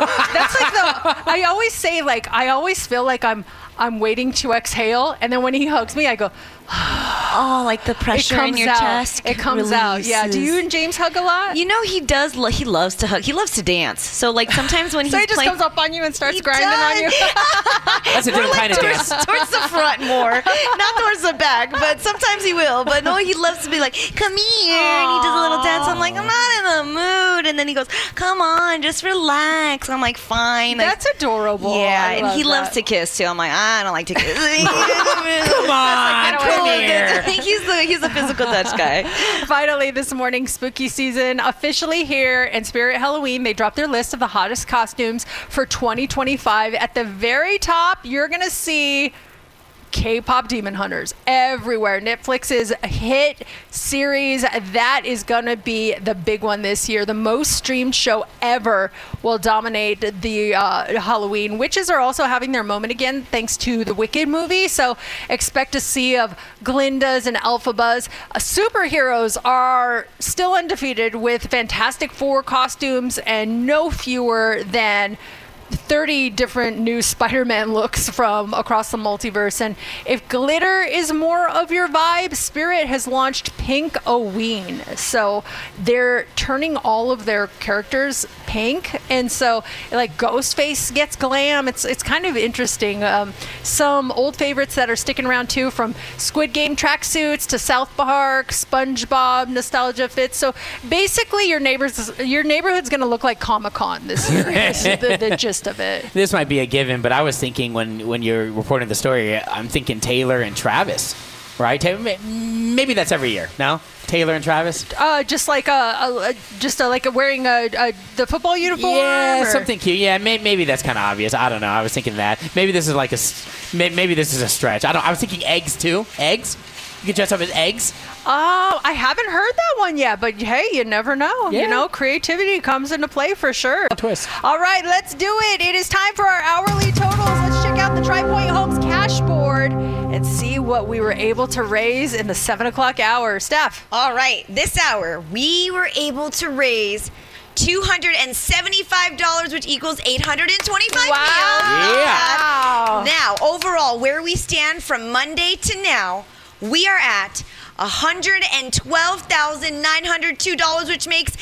I always say, I always feel like I'm waiting to exhale, and then when he hugs me, I go, oh, like the pressure in your chest. It comes out. Yeah. Do you and James hug a lot? He does. He loves to hug. He loves to dance. So sometimes when so he just comes up on you and starts grinding on you. That's a different kind of dance. Towards the front more, not towards the back. But sometimes he will. But no, he loves to be like, "Come here," and he does a little dance. I'm like, "I'm not in the mood," and then he goes, "Come on, just relax." I'm like, "Fine." That's adorable. Yeah, and he loves to kiss too. I'm like, I don't like to kiss. Come on. He's a physical touch guy. Finally, this morning, spooky season officially here, and Spirit Halloween, they dropped their list of the hottest costumes for 2025. At the very top, you're going to see K-pop Demon Hunters everywhere. Netflix's hit series, that is going to be the big one this year. The most streamed show ever will dominate the Halloween. Witches are also having their moment again thanks to the Wicked movie, so expect to see of Glindas and Elphabas. Superheroes are still undefeated with Fantastic Four costumes and no fewer than 30 different new Spider-Man looks from across the multiverse. And if glitter is more of your vibe, Spirit has launched Pink-O-Ween. So they're turning all of their characters pink. And so like Ghostface gets glam. It's kind of interesting. Some old favorites that are sticking around too, from Squid Game tracksuits to South Park, SpongeBob, nostalgia fits. So basically your neighborhood's going to look like Comic-Con this year. the gist of it. This might be a given, but I was thinking when you're reporting the story, I'm thinking Taylor and Travis, right? Maybe that's every year. No, Taylor and Travis. Just like wearing the football uniform. Yeah, something cute. Yeah, maybe that's kind of obvious. I don't know. I was thinking that maybe this is maybe this is a stretch. I was thinking eggs too. Eggs. You can dress up as eggs. Oh, I haven't heard that one yet, but hey, you never know. Yeah. Creativity comes into play for sure. A twist. All right, let's do it. It is time for our hourly totals. Let's check out the TriPoint Homes cash board and see what we were able to raise in the 7 o'clock hour. Steph. All right, this hour we were able to raise $275, which equals $825 meals. Yeah. Now, overall, where we stand from Monday to now, we are at $112,902, which makes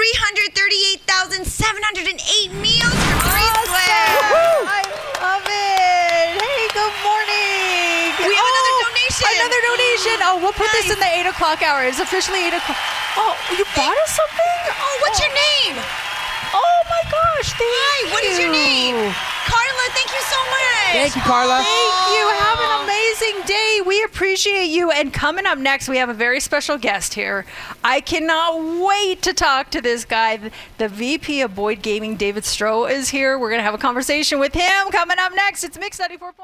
$338,708 meals from Free Square. I love it. Hey, good morning. We have another donation. Another donation. Oh, we'll put this in the 8 o'clock hour. It's officially 8 o'clock. Oh, you bought us something? Oh, what's your name? Oh my gosh, thank you. What is your name? Carla, thank you so much. Thank you, Carla. Thank you. Have an amazing day. We appreciate you. And coming up next, we have a very special guest here. I cannot wait to talk to this guy. The VP of Boyd Gaming, David Stroh, is here. We're going to have a conversation with him. Coming up next, it's Mix 94.1.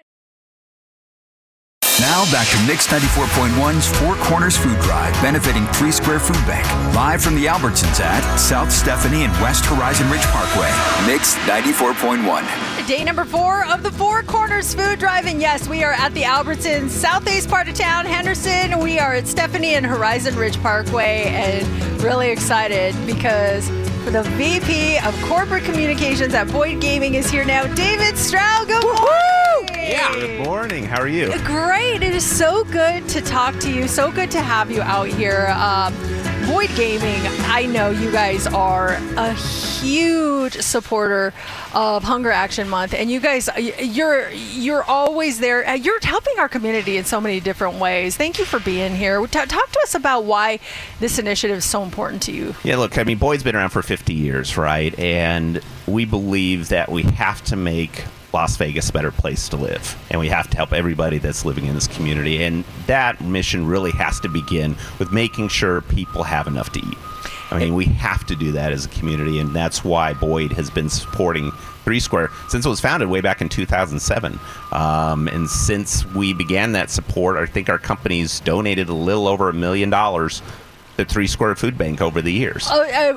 Now back to Mix 94.1's Four Corners Food Drive, benefiting 3 Square Food Bank. Live from the Albertsons at South Stephanie and West Horizon Ridge Parkway. Mix 94.1. Day number 4 of the Four Corners Food Drive. And yes, we are at the Albertsons, southeast part of town, Henderson. We are at Stephanie and Horizon Ridge Parkway, and really excited because the VP of Corporate Communications at Boyd Gaming is here now. David Stroud, good morning. Yeah. Good morning. How are you? Great. It is so good to talk to you. So good to have you out here. Boyd Gaming, I know you guys are a huge supporter of Hunger Action Month, and you guys, you're always there. You're helping our community in so many different ways. Thank you for being here. Talk to us about why this initiative is so important to you. Yeah, look, I mean, Boyd's been around for 50 years, right? And we believe that we have to make Las Vegas a better place to live, and we have to help everybody that's living in this community, and that mission really has to begin with making sure people have enough to eat. I mean, we have to do that as a community, and that's why Boyd has been supporting Three Square since it was founded way back in 2007. And since we began that support, I think our company's donated a little over $1 million the Three Square Food Bank over the years.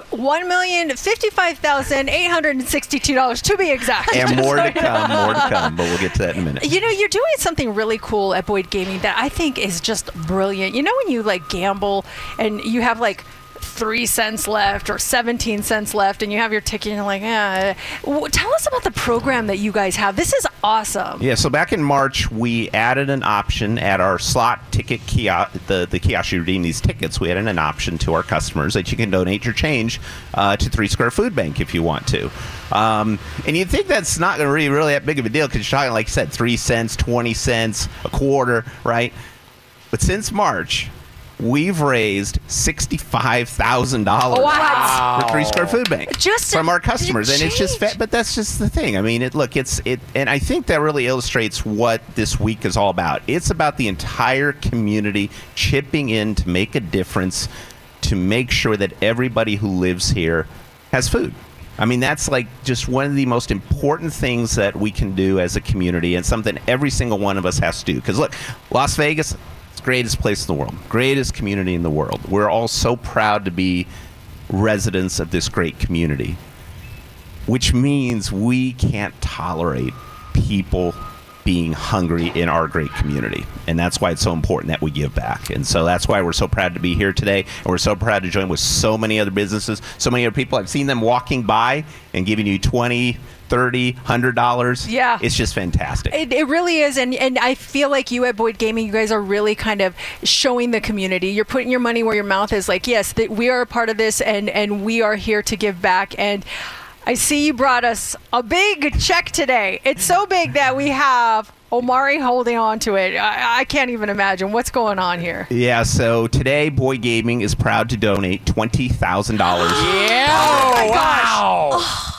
$1,055,862 to be exact. And more to come, but we'll get to that in a minute. You know, you're doing something really cool at Boyd Gaming that I think is just brilliant. You know when you like gamble and you have like 3 cents left or 17 cents left and you have your ticket and you're like, tell us about the program that you guys have. This is awesome. Yeah, so back in March, we added an option at our slot ticket kiosk, the kiosk you redeem these tickets. We added an option to our customers that you can donate your change to Three Square Food Bank if you want to. And you'd think that's not going to be really that big of a deal because you're talking, like you said, 3 cents, 20 cents, a quarter, right? But since March, we've raised $65,000 for Three Square Food Bank from our customers, and it's just but that's just the thing. I mean, and I think that really illustrates what this week is all about. It's about the entire community chipping in to make a difference, to make sure that everybody who lives here has food. I mean, that's like just one of the most important things that we can do as a community, and something every single one of us has to do. Because look, Las Vegas, greatest place in the world, greatest community in the world. We're all so proud to be residents of this great community, which means we can't tolerate people being hungry in our great community. And that's why it's so important that we give back. And so that's why we're so proud to be here today. And we're so proud to join with so many other businesses, so many other people. I've seen them walking by and giving you $20, $30, $100. Yeah. It's just fantastic. It really is. And I feel like you at Boyd Gaming, you guys are really kind of showing the community. You're putting your money where your mouth is. Like, yes, we are a part of this, and we are here to give back. And I see you brought us a big check today. It's so big that we have Omari holding on to it. I can't even imagine what's going on here. Yeah, so today Boyd Gaming is proud to donate $20,000. Yeah! Oh my gosh!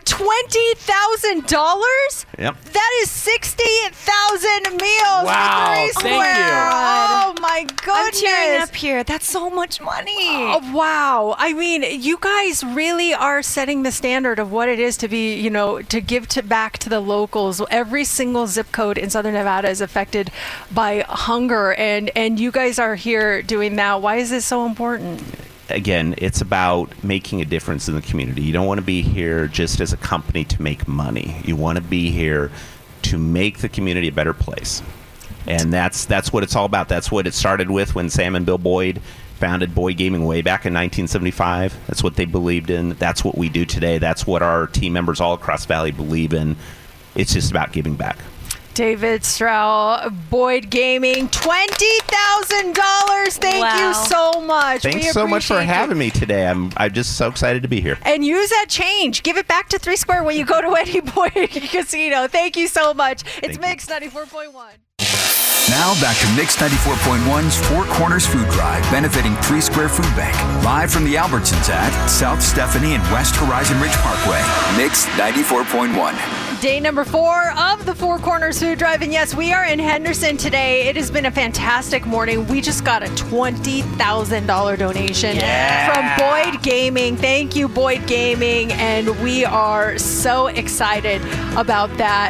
$20,000? Yep. That is 60,000 meals. Wow, for Three Square. Thank you. Oh my goodness. I'm tearing up here. That's so much money. Oh, wow. I mean, you guys really are setting the standard of what it is to be, you know, to give back to the locals. Every single zip code in Southern Nevada is affected by hunger, and you guys are here doing that. Why is this so important? Again, it's about making a difference in the community. You don't want to be here just as a company to make money. You want to be here to make the community a better place. And that's what it's all about. That's what it started with when Sam and Bill Boyd founded Boyd Gaming way back in 1975. That's what they believed in. That's what we do today. That's what our team members all across the Valley believe in. It's just about giving back. David Stroud, Boyd Gaming, $20,000. Thank you so much. Thanks so much for having me today. I'm just so excited to be here. And use that change. Give it back to Three Square when you go to any Boyd casino. Thank you so much. It's Mix 94.1. Now back to Mix 94.1's Four Corners Food Drive, benefiting Three Square Food Bank. Live from the Albertsons at South Stephanie and West Horizon Ridge Parkway. Mix 94.1. Day number 4 of the Four Corners Food Drive. And yes, we are in Henderson today. It has been a fantastic morning. We just got a $20,000 donation from Boyd Gaming. Thank you, Boyd Gaming. And we are so excited about that.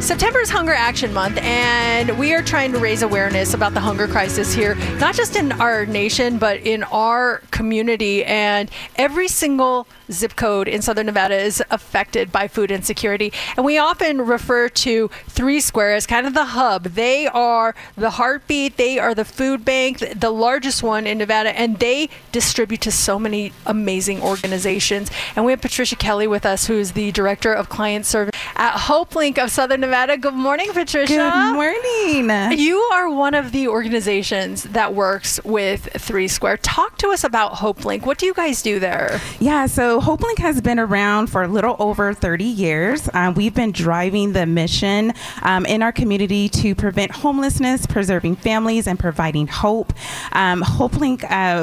September is Hunger Action Month, and we are trying to raise awareness about the hunger crisis here, not just in our nation, but in our community. And every single zip code in Southern Nevada is affected by food insecurity. And we often refer to Three Square as kind of the hub. They are the heartbeat. They are the food bank, the largest one in Nevada, and they distribute to so many amazing organizations. And we have Patricia Kelly with us, who is the Director of Client Service at HopeLink of Southern Nevada. Good morning, Patricia. Good morning. You are one of the organizations that works with Three Square. Talk to us about HopeLink. What do you guys do there? Yeah, so HopeLink has been around for a little over 30 years. We've been driving the mission in our community to prevent homelessness, preserving families, and providing hope. HopeLink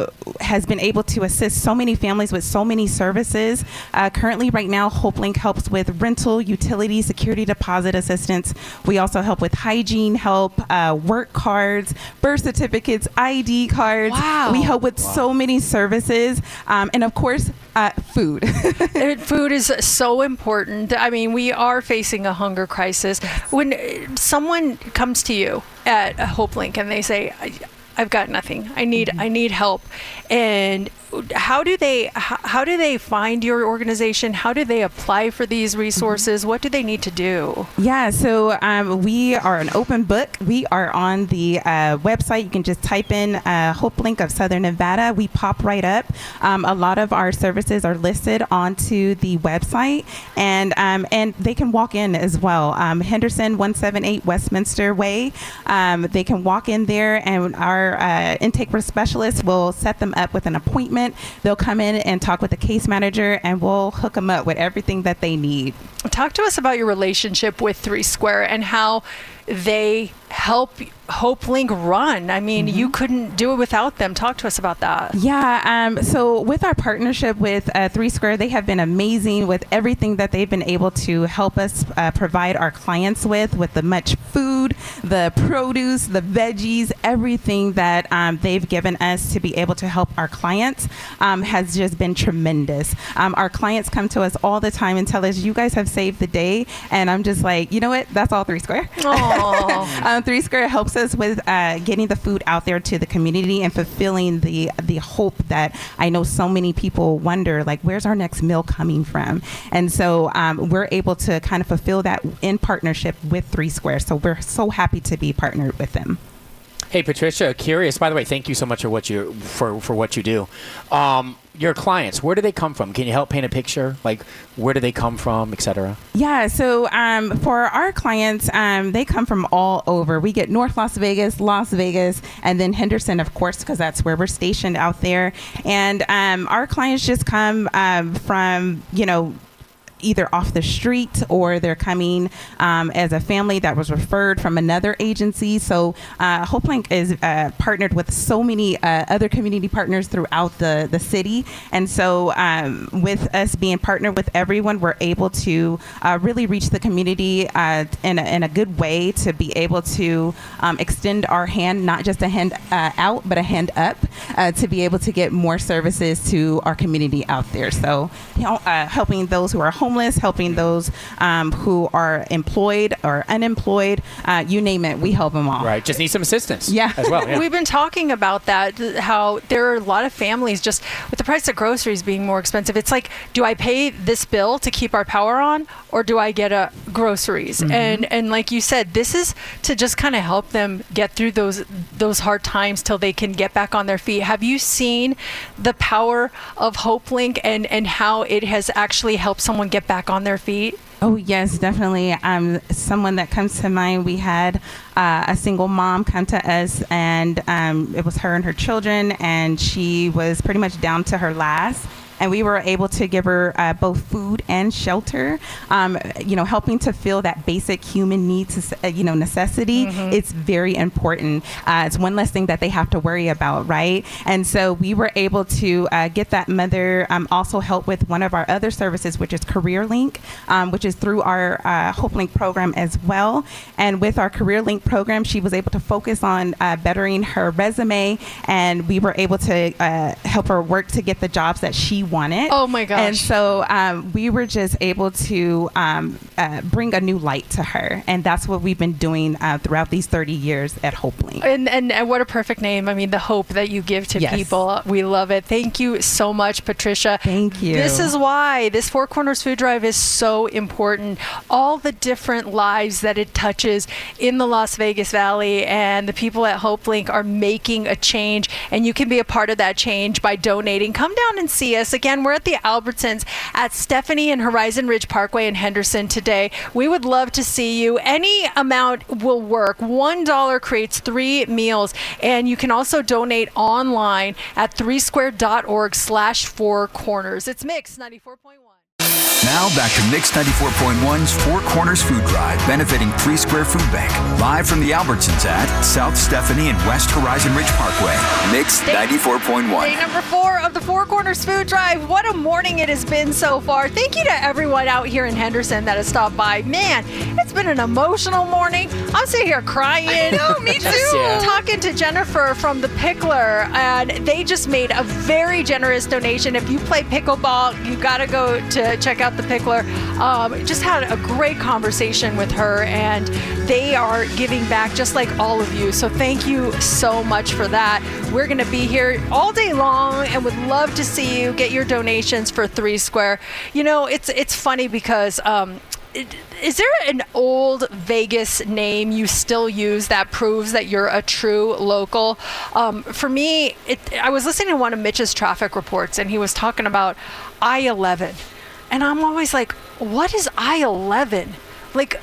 has been able to assist so many families with so many services. Currently, right now, HopeLink helps with rental, utility, security deposit assistance. We also help with hygiene help, work cards, birth certificates, ID cards. Wow. We help with so many services. And of course, food. Food is so important. I mean, we are facing a hunger crisis. When someone comes to you at HopeLink and they say, I've got nothing, I need help, and how do they find your organization? How do they apply for these resources? What do they need to do? Yeah, so we are an open book. We are on the website. You can just type in HopeLink of Southern Nevada. We pop right up. A lot of our services are listed onto the website, and they can walk in as well. Henderson 178 Westminster Way. They can walk in there, and our intake specialist will set them up with an appointment. They'll come in and talk with the case manager, and we'll hook them up with everything that they need. Talk to us about your relationship with Three Square and how they help HopeLink run. I mean, you couldn't do it without them. Talk to us about that. Yeah, so with our partnership with Three Square, they have been amazing with everything that they've been able to help us provide our clients with the much food, the produce, the veggies, everything that they've given us to be able to help our clients has just been tremendous. Our clients come to us all the time and tell us, you guys have saved the day. And I'm just like, you know what? That's all Three Square. Three Square helps us with getting the food out there to the community and fulfilling the hope that I know so many people wonder, like, where's our next meal coming from? And so we're able to kind of fulfill that in partnership with Three Square. So we're so happy to be partnered with them. Hey, Patricia, curious, by the way, thank you so much for what you do. Your clients, where do they come from? Can you help paint a picture? Like, where do they come from, et cetera? Yeah, so for our clients, they come from all over. We get North Las Vegas, and then Henderson, of course, because that's where we're stationed out there. And our clients just come from, either off the street, or they're coming as a family that was referred from another agency. So HopeLink is partnered with so many other community partners throughout the city. And so with us being partnered with everyone, we're able to really reach the community in a good way, to be able to extend our hand, not just a hand out, but a hand up, to be able to get more services to our community out there. So helping those who are homeless, helping those who are employed or unemployed, you name it, we help them all. Right, just need some assistance. Yeah, as well. Yeah. We've been talking about that, how there are a lot of families, just with the price of groceries being more expensive. It's like, do I pay this bill to keep our power on, or do I get groceries? And like you said, this is to just kind of help them get through those hard times till they can get back on their feet. Have you seen the power of HopeLink and how it has actually helped someone get back on their feet? Oh, yes, definitely. Someone that comes to mind, we had a single mom come to us, and it was her and her children, and she was pretty much down to her last. And we were able to give her both food and shelter, helping to fill that basic human needs, necessity. It's very important. It's one less thing that they have to worry about, right? And so we were able to get that mother also help with one of our other services, which is CareerLink, which is through our HopeLink program as well. And with our CareerLink program, she was able to focus on bettering her resume, and we were able to help her work to get the jobs that she wanted. Oh my gosh. And so we were just able to bring a new light to her. And that's what we've been doing throughout these 30 years at HopeLink. And what a perfect name. I mean, the hope that you give to people. We love it. Thank you so much, Patricia. Thank you. This is why this Four Corners Food Drive is so important. All the different lives that it touches in the Las Vegas Valley, and the people at HopeLink are making a change, and you can be a part of that change by donating. Come down and see us. Again, we're at the Albertsons at Stephanie and Horizon Ridge Parkway in Henderson today. We would love to see you. Any amount will work. $1 creates 3 meals, and you can also donate online at 3square.org/4corners. It's Mix 94.1. Now back to Mix 94.1's Four Corners Food Drive, benefiting 3 Square Food Bank. Live from the Albertsons at South Stephanie and West Horizon Ridge Parkway. Mix 94.1. Day number 4 of the Four Corners Food Drive. What a morning it has been so far. Thank you to everyone out here in Henderson that has stopped by. Man, it's been an emotional morning. I'm sitting here crying. I know, me too. Talking to Jennifer from the Pickler, and they just made a very generous donation. If you play pickleball, you got to go to check out the Pickler. Just had a great conversation with her, and they are giving back just like all of you. So thank you so much for that. We're going to be here all day long and would love to see you get your donations for 3 Square. You know, it's funny because is there an old Vegas name you still use that proves that you're a true local? For me, I was listening to one of Mitch's traffic reports, and he was talking about I-11. And I'm always like, what is I-11? Like,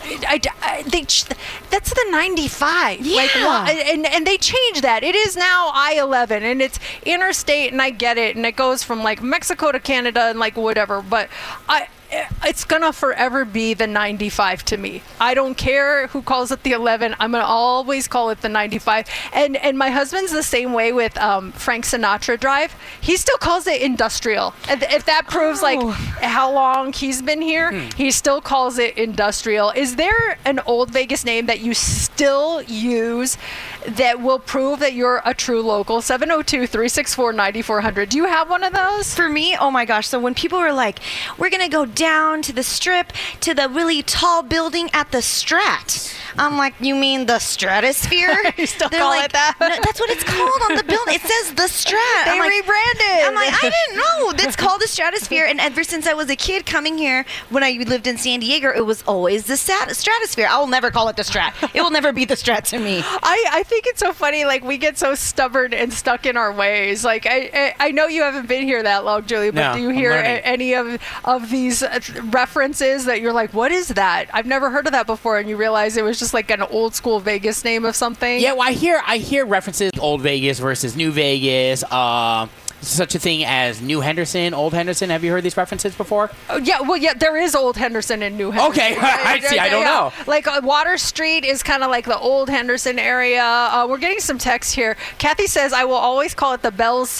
that's the 95. Yeah. Like, and they changed that. It is now I-11, and it's interstate, and I get it, and it goes from like Mexico to Canada and like whatever. But it's gonna forever be the 95 to me. I don't care who calls it the 11. I'm gonna always call it the 95. And my husband's the same way with Frank Sinatra Drive. He still calls it industrial. If that proves like how long he's been here, he still calls it industrial. Is there an old Vegas name that you still use that will prove that you're a true local? 702-364-9400. Do you have one of those? For me, oh my gosh. So when people were like, we're going to go down to the Strip to the really tall building at the Strat. I'm like, you mean the Stratosphere? You still call it that? No, that's what it's called on the building. It says the Strat. They rebranded. I'm like, I didn't know. It's called the Stratosphere. And ever since I was a kid coming here, when I lived in San Diego, it was always the Stratosphere. I will never call it the Strat. It will never be the Strat to me. I think it's so funny. Like, we get so stubborn and stuck in our ways. Like, I know you haven't been here that long, Julie, but do you hear any of these references that you're like, what is that? I've never heard of that before, and you realize it was just like an old school Vegas name of something? Yeah, well, I hear references to old Vegas versus new Vegas. Such a thing as New Henderson, Old Henderson. Have you heard these references before? Yeah, there is Old Henderson and New Henderson. Okay, I see. I don't know. Like Water Street is kind of like the Old Henderson area. We're getting some text here. Kathy says, I will always call it the Bells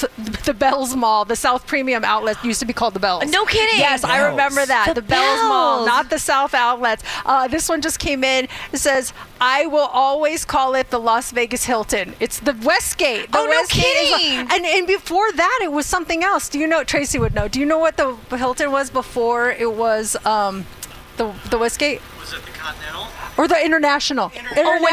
Mall. The South Premium Outlet used to be called the Bells. No kidding. Yes, I remember that. The Bells Mall, not the South Outlets. This one just came in. It says, I will always call it the Las Vegas Hilton. It's the Westgate. No kidding. And before that, it was something else. Do you know? Tracy would know. Do you know what the Hilton was before it was the Westgate? Was it the Continental? Or the International? When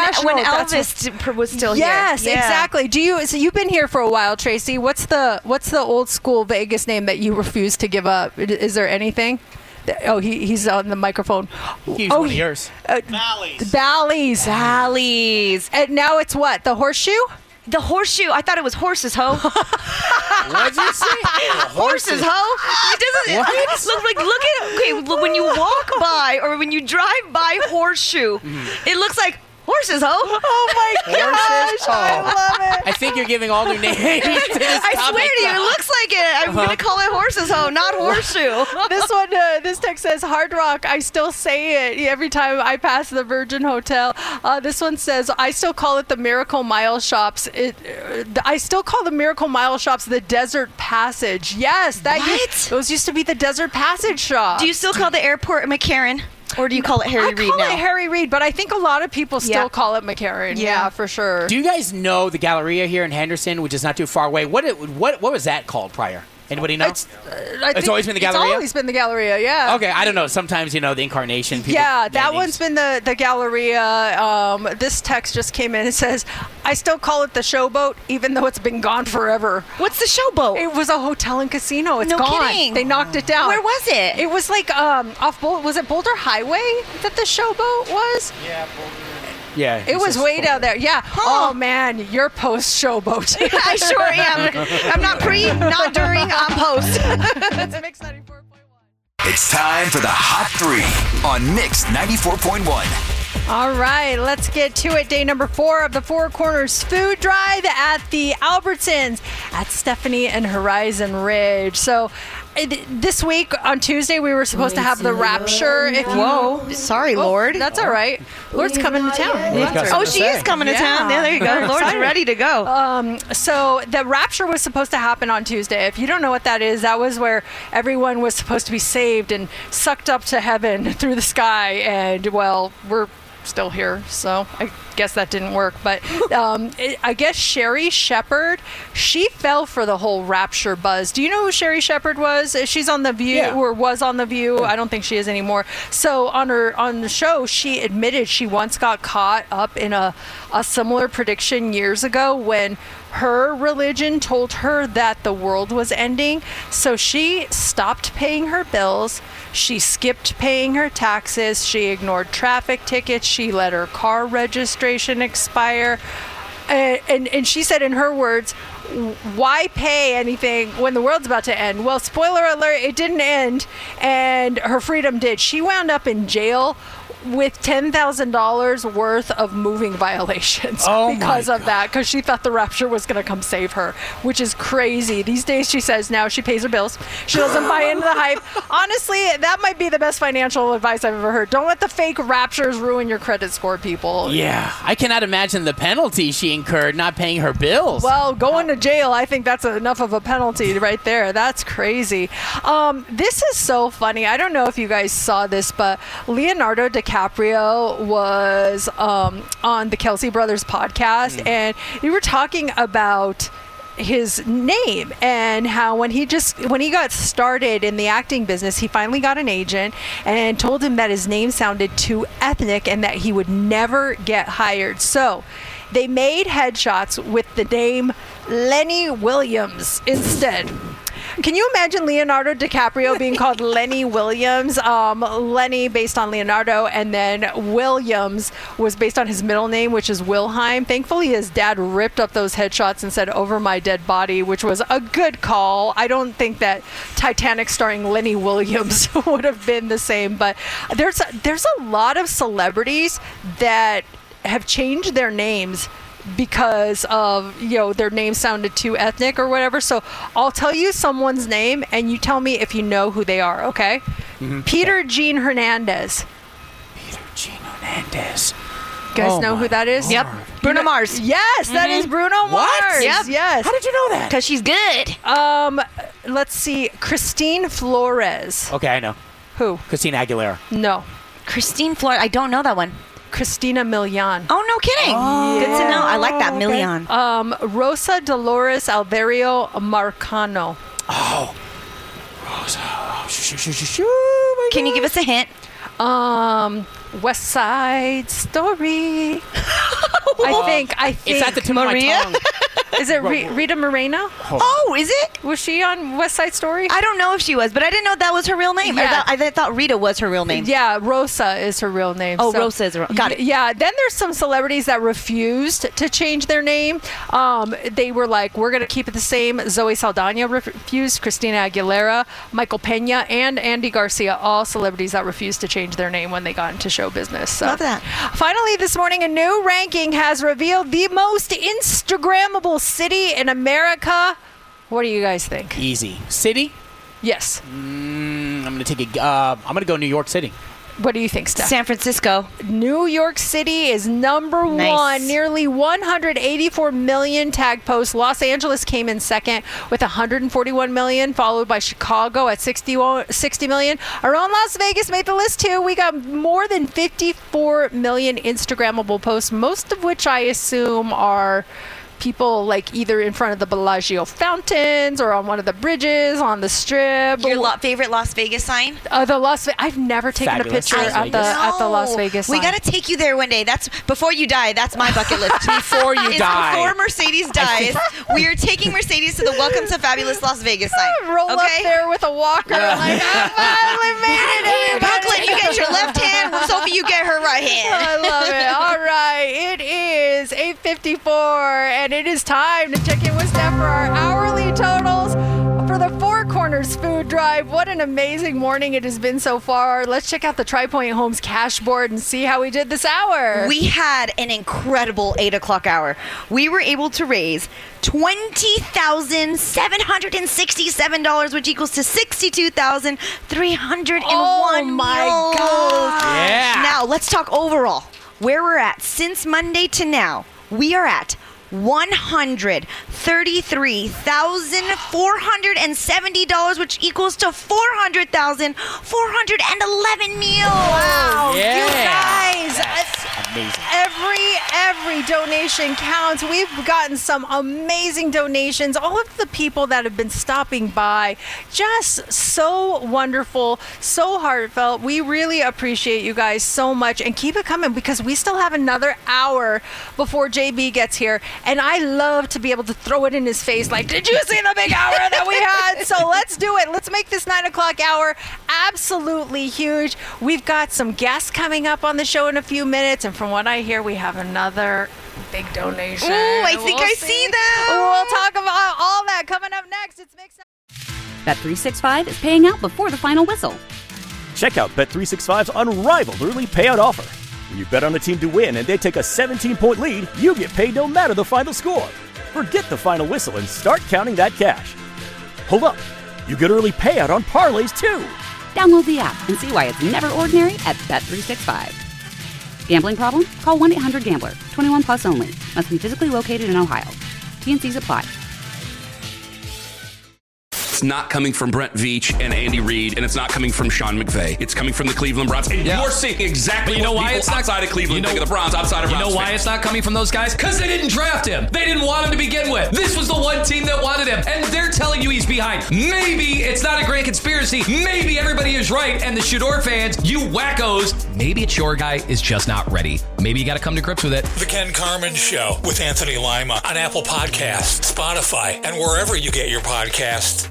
Elvis was still here. Yes, exactly. So you've been here for a while, Tracy. What's the old school Vegas name that you refuse to give up? Is there anything? Oh, he's on the microphone. He's one of yours. Bally's. And now it's what? The Horseshoe? The Horseshoe. I thought it was Horses, ho. What did you say? Horses, ho. It doesn't. Look at it. Okay, when you walk by or when you drive by Horseshoe, it looks like Horses, ho. Oh my gosh, I love it. I think you're giving all new names to this I swear to you, it looks like it. I'm going to call it Horses, ho, not Horseshoe. This text says, Hard Rock, I still say it every time I pass the Virgin Hotel. This one says, I still call it the Miracle Mile Shops. I still call the Miracle Mile Shops the Desert Passage. Yes, those used to be the Desert Passage shops. Do you still call the airport McCarran? Or do you call it Harry Reid now? I call it Harry Reid, but I think a lot of people still call it McCarran. Yeah, for sure. Do you guys know the Galleria here in Henderson, which is not too far away? What was that called prior? Anybody know? It's always been the Galleria? It's always been the Galleria, yeah. Okay, I don't know. Sometimes, the Incarnation. People Yeah, that one's been the Galleria. This text just came in. It says, I still call it the Showboat, even though it's been gone forever. What's the Showboat? It was a hotel and casino. It's No gone. kidding. They knocked it down. Where was it? It was like was it Boulder Highway that the Showboat was? Yeah, Boulder. Yeah. It was way down there. Yeah. Oh, man, you're post-Showboat. I sure am. I'm not pre, not during, I'm post. That's Mix 94.1. It's time for the Hot 3 on Mix 94.1. All right, let's get to it. Day number 4 of the Four Corners Food Drive at the Albertsons at Stephanie and Horizon Ridge. So this week on Tuesday, we were supposed to have the Rapture. Whoa, sorry, Lord. That's all right. Lord's coming to town. She is coming to town. Yeah, there you go. Lord's ready to go. So the Rapture was supposed to happen on Tuesday. If you don't know what that is, that was where everyone was supposed to be saved and sucked up to heaven through the sky. And, well, we're still here, so I guess that didn't work. But I guess Sherry Shepherd, she fell for the whole Rapture buzz. Do you know who Sherry Shepherd was? She's on The View, or was on The View. I don't think she is anymore. So on the show, she admitted she once got caught up in a similar prediction years ago when her religion told her that the world was ending. So she stopped paying her bills. She skipped paying her taxes. She ignored traffic tickets. She let her car registration expire. And she said, in her words, why pay anything when the world's about to end? Well, spoiler alert, it didn't end, and her freedom did. She wound up in jail with $10,000 worth of moving violations because of that, because she thought the Rapture was going to come save her, which is crazy. These days, she says now she pays her bills. She doesn't buy into the hype. Honestly, that might be the best financial advice I've ever heard. Don't let the fake Raptures ruin your credit score, people. Yeah, I cannot imagine the penalty she incurred not paying her bills. Well, going to jail, I think that's enough of a penalty right there. That's crazy. This is so funny. I don't know if you guys saw this, but Leonardo DiCaprio was on the Kelsey Brothers podcast, and they were talking about his name and how when he got started in the acting business, he finally got an agent and told him that his name sounded too ethnic and that he would never get hired. So they made headshots with the name Lenny Williams instead. Can you imagine Leonardo DiCaprio being called Lenny Williams? Lenny based on Leonardo, and then Williams was based on his middle name, which is Wilhelm. Thankfully, his dad ripped up those headshots and said, "Over my dead body," which was a good call. I don't think that Titanic starring Lenny Williams would have been the same, but there's a lot of celebrities that have changed their names because of their name sounded too ethnic or whatever. So I'll tell you someone's name and you tell me if you know who they are, okay? Mm-hmm. Peter Gene Hernandez. Peter Gene Hernandez. You guys know who that is? Lord. Yep. Bruno Mars. Yes, that is Bruno Mars. Yep. Yes. How did you know that? Because she's good. Let's see. Christine Flores. Okay, I know. Who? Christina Aguilera. No. Christine Flores. I don't know that one. Christina Milian. Oh, no kidding. Oh, good to know. I like that, Milian. Rosa Dolores Alverio Marcano. Oh. Rosa. Can you give us a hint? West Side Story. I think. It's at the tip of my tongue. Is it Rita Moreno? Oh, is it? Was she on West Side Story? I don't know if she was, but I didn't know that was her real name. Yeah. I thought Rita was her real name. Yeah, Rosa is her real name. Oh, Rosa is her real name. Got it. Yeah, then there's some celebrities that refused to change their name. They were like, we're going to keep it the same. Zoe Saldana refused, Christina Aguilera, Michael Pena, and Andy Garcia, all celebrities that refused to change their name when they got into show business. So. Love that. Finally, this morning, a new ranking has revealed the most Instagrammable city in America. What do you guys think? Easy. City? Yes. I'm going to take I'm going to go New York City. What do you think, Steph? San Francisco. New York City is number one. Nearly 184 million tag posts. Los Angeles came in second with 141 million, followed by Chicago at 60 million. Our own Las Vegas made the list too. We got more than 54 million Instagrammable posts, most of which I assume are people like either in front of the Bellagio fountains or on one of the bridges on the Strip. Your favorite Las Vegas sign? I've never taken a picture at the Las Vegas sign. We got to take you there one day. That's before you die. That's my bucket list. Before you die. Before Mercedes dies, we are taking Mercedes to the Welcome to Fabulous Las Vegas sign. Roll up there with a walker. Like, I finally made it. Brooklyn, you get your left hand. Sophie, you get her right hand. I love it. All right. It is 8:54, and it is time to check in with Steph for our hourly totals for the Four Corners Food Drive. What an amazing morning it has been so far. Let's check out the Tri-Point Homes cash board and see how we did this hour. We had an incredible 8 o'clock hour. We were able to raise $20,767, which equals to $62,301. Oh my God. Yeah. Now, let's talk overall. Where we're at since Monday to now, we are at $133,470, which equals to $400,411 meals. Wow, Yeah. you guys. Amazing. Every donation counts. We've gotten some amazing donations. All of the people that have been stopping by, just so wonderful, so heartfelt. We really appreciate you guys so much, and keep it coming because we still have another hour before JB gets here, and I love to be able to throw it in his face like, did you see the big hour that we had? So let's do it. Let's make this 9 o'clock hour absolutely huge. We've got some guests coming up on the show in a few minutes, and from what I hear, we have another big donation. Ooh, I think I see that. We'll talk about all that coming up next. It's Mix. Bet365 is paying out before the final whistle. Check out Bet365's unrivaled early payout offer. When you bet on a team to win and they take a 17-point lead, you get paid no matter the final score. Forget the final whistle and start counting that cash. Hold up. You get early payout on parlays, too. Download the app and see why it's never ordinary at Bet365. Gambling problem? Call 1-800-GAMBLER. 21 plus only. Must be physically located in Ohio. T&Cs apply. It's not coming from Brent Veach and Andy Reid, and it's not coming from Sean McVay. It's coming from the Cleveland Browns. And you're seeing exactly But you know what why people it's not outside of Cleveland think of the Browns, outside of You Browns know why fans. it's not coming from those guys? Because they didn't draft him. They didn't want him to begin with. This was the one team that wanted him, and they're telling you he's behind. Maybe it's not a grand conspiracy. Maybe everybody is right, and the Shador fans, you wackos, maybe it's your guy is just not ready. Maybe you got to come to grips with it. The Ken Carman Show with Anthony Lima on Apple Podcasts, Spotify, and wherever you get your podcasts.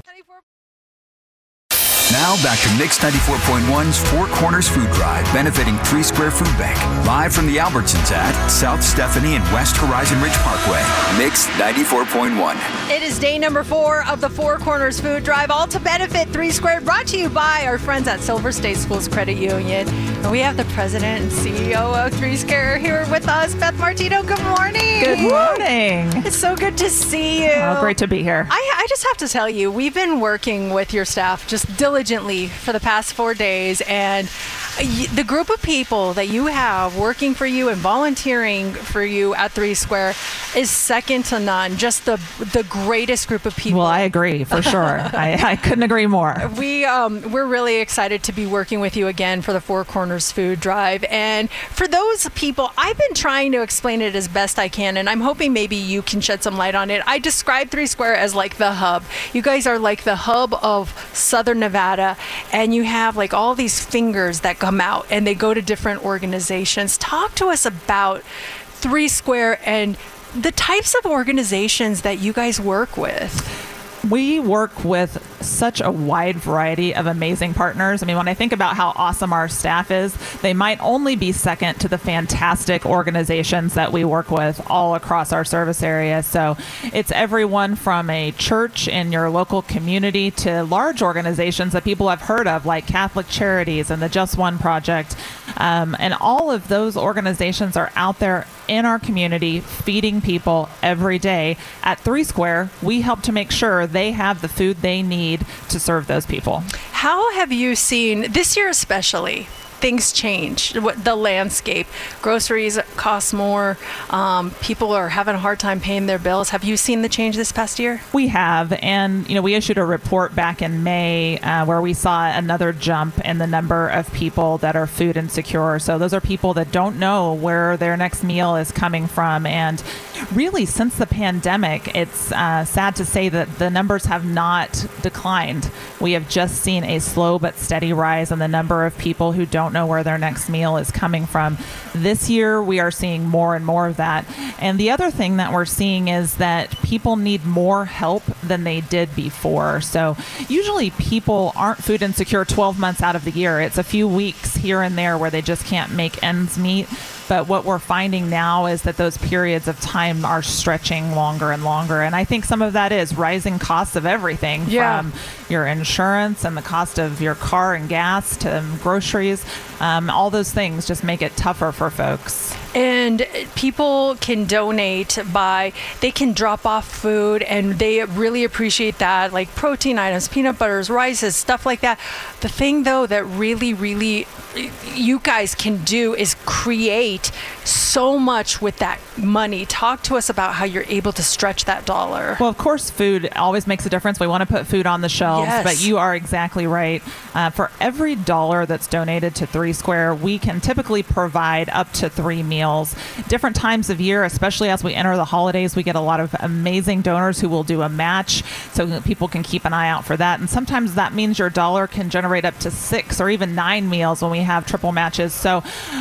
Now back to Mix 94.1's Four Corners Food Drive, benefiting 3 Square Food Bank. Live from the Albertsons at South Stephanie and West Horizon Ridge Parkway. Mix 94.1. It is day number 4 of the Four Corners Food Drive, all to benefit 3 Squared, brought to you by our friends at Silver State Schools Credit Union. And we have the president and CEO of 3 Square here with us, Beth Martino. Good morning. Good morning. It's so good to see you. Oh, great to be here. I just have to tell you, we've been working with your staff just diligently for the past 4 days, and the group of people that you have working for you and volunteering for you at 3 Square is second to none. Just the greatest group of people. Well, I agree for sure. I couldn't agree more. We're really excited to be working with you again for the Four Corners Food Drive. And for those people, I've been trying to explain it as best I can, and I'm hoping maybe you can shed some light on it. I describe 3 Square as like the hub. You guys are like the hub of Southern Nevada, and you have like all these fingers that come out and they go to different organizations. Talk to us about 3 Square and the types of organizations that you guys work with. We work with such a wide variety of amazing partners. I mean, when I think about how awesome our staff is, they might only be second to the fantastic organizations that we work with all across our service area. So it's everyone from a church in your local community to large organizations that people have heard of, like Catholic Charities and the Just One Project. And all of those organizations are out there in our community feeding people every day. At 3 Square, we help to make sure they have the food they need to serve those people. How have you seen, this year especially, things change, the landscape. Groceries cost more. People are having a hard time paying their bills. Have you seen the change this past year? We have, and we issued a report back in May where we saw another jump in the number of people that are food insecure. So those are people that don't know where their next meal is coming from. And really, since the pandemic, it's sad to say that the numbers have not declined. We have just seen a slow but steady rise in the number of people who don't know where their next meal is coming from. This year, we are seeing more and more of that. And the other thing that we're seeing is that people need more help than they did before. So usually people aren't food insecure 12 months out of the year. It's a few weeks here and there where they just can't make ends meet. But what we're finding now is that those periods of time are stretching longer and longer. And I think some of that is rising costs of everything, from your insurance and the cost of your car and gas to groceries. All those things just make it tougher for folks. And people can donate they can drop off food, and they really appreciate that, like protein items, peanut butters, rices, stuff like that. The thing, though, that really, really you guys can do is create so much with that money. Talk to us about how you're able to stretch that dollar. Well, of course, food always makes a difference. We want to put food on the shelves, but you are exactly right. For every dollar that's donated to 3 Square, we can typically provide up to 3 meals. Different times of year, especially as we enter the holidays, we get a lot of amazing donors who will do a match, so that people can keep an eye out for that. And sometimes that means your dollar can generate up to 6 or even 9 meals when we have triple matches. So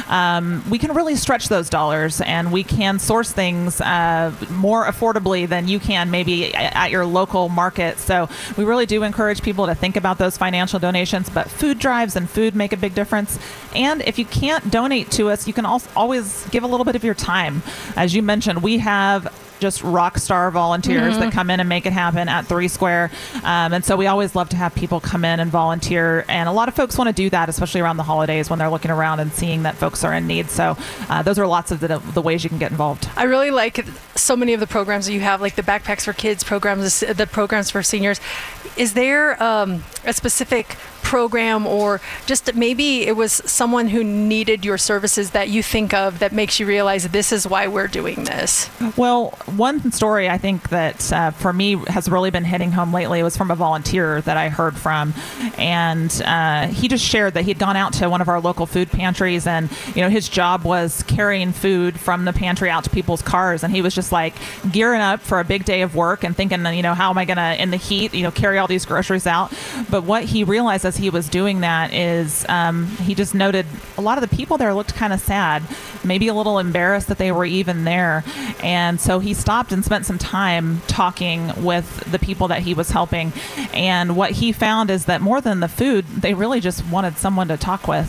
we can really stretch those dollars, and we can source things more affordably than you can maybe at your local market. So we really do encourage people to think about those financial donations, but food drives and food make a big difference. And if you can't donate to us, you can also always give a little bit of your time. As you mentioned, we have just rock star volunteers that come in and make it happen at 3 Square. And so we always love to have people come in and volunteer. And a lot of folks want to do that, especially around the holidays when they're looking around and seeing that folks are in need. So those are lots of the ways you can get involved. I really like so many of the programs that you have, like the Backpacks for Kids programs, the programs for seniors. Is there a specific program, or just maybe it was someone who needed your services that you think of that makes you realize this is why we're doing this? Well, one story I think that for me has really been hitting home lately was from a volunteer that I heard from, and he just shared that he'd gone out to one of our local food pantries, and his job was carrying food from the pantry out to people's cars, and he was just like gearing up for a big day of work and thinking, how am I gonna in the heat carry all these groceries out? But what he realized as he was doing that is he just noted a lot of the people there looked kind of sad, maybe a little embarrassed that they were even there. And so he stopped and spent some time talking with the people that he was helping. And what he found is that more than the food, they really just wanted someone to talk with.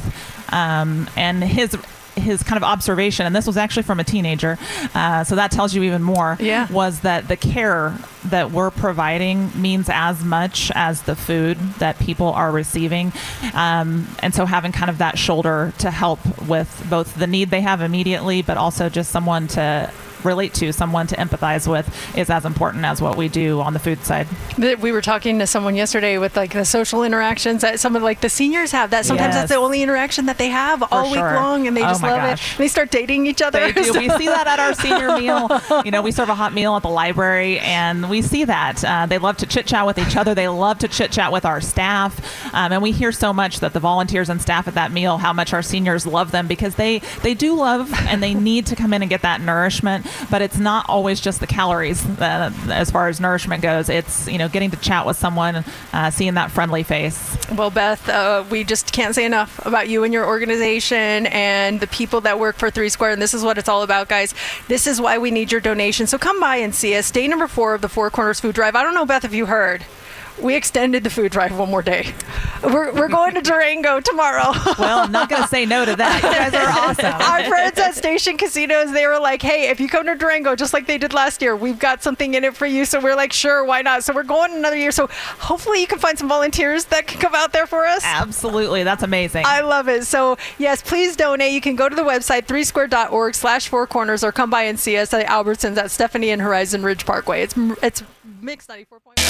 And his kind of observation, and this was actually from a teenager, so that tells you even more, was that the care that we're providing means as much as the food that people are receiving. And so having kind of that shoulder to help with both the need they have immediately, but also just someone to relate to, someone to empathize with, is as important as what we do on the food side. We were talking to someone yesterday with like the social interactions that some of the seniors have, that sometimes that's the only interaction that they have all week long, and they just love it. And they start dating each other. They do. We see that at our senior meal. We serve a hot meal at the library, and we see that. They love to chit chat with each other. They love to chit chat with our staff. And we hear so much that the volunteers and staff at that meal, how much our seniors love them, because they do love and they need to come in and get that nourishment. But it's not always just the calories as far as nourishment goes. It's, getting to chat with someone, seeing that friendly face. Well, Beth, we just can't say enough about you and your organization and the people that work for 3 Square. And this is what it's all about, guys. This is why we need your donation. So come by and see us. Day number 4 of the Four Corners Food Drive. I don't know, Beth, if you heard. We extended the food drive one more day. We're going to Durango tomorrow. Well, I'm not going to say no to that. You guys are awesome. Our friends at Station Casinos, they were like, hey, if you come to Durango, just like they did last year, we've got something in it for you. So we're like, sure, why not? So we're going another year. So hopefully you can find some volunteers that can come out there for us. Absolutely. That's amazing. I love it. So yes, please donate. You can go to the website, 3square.org/4corners, or come by and see us at Albertsons at Stephanie and Horizon Ridge Parkway. It's Mix 94.1.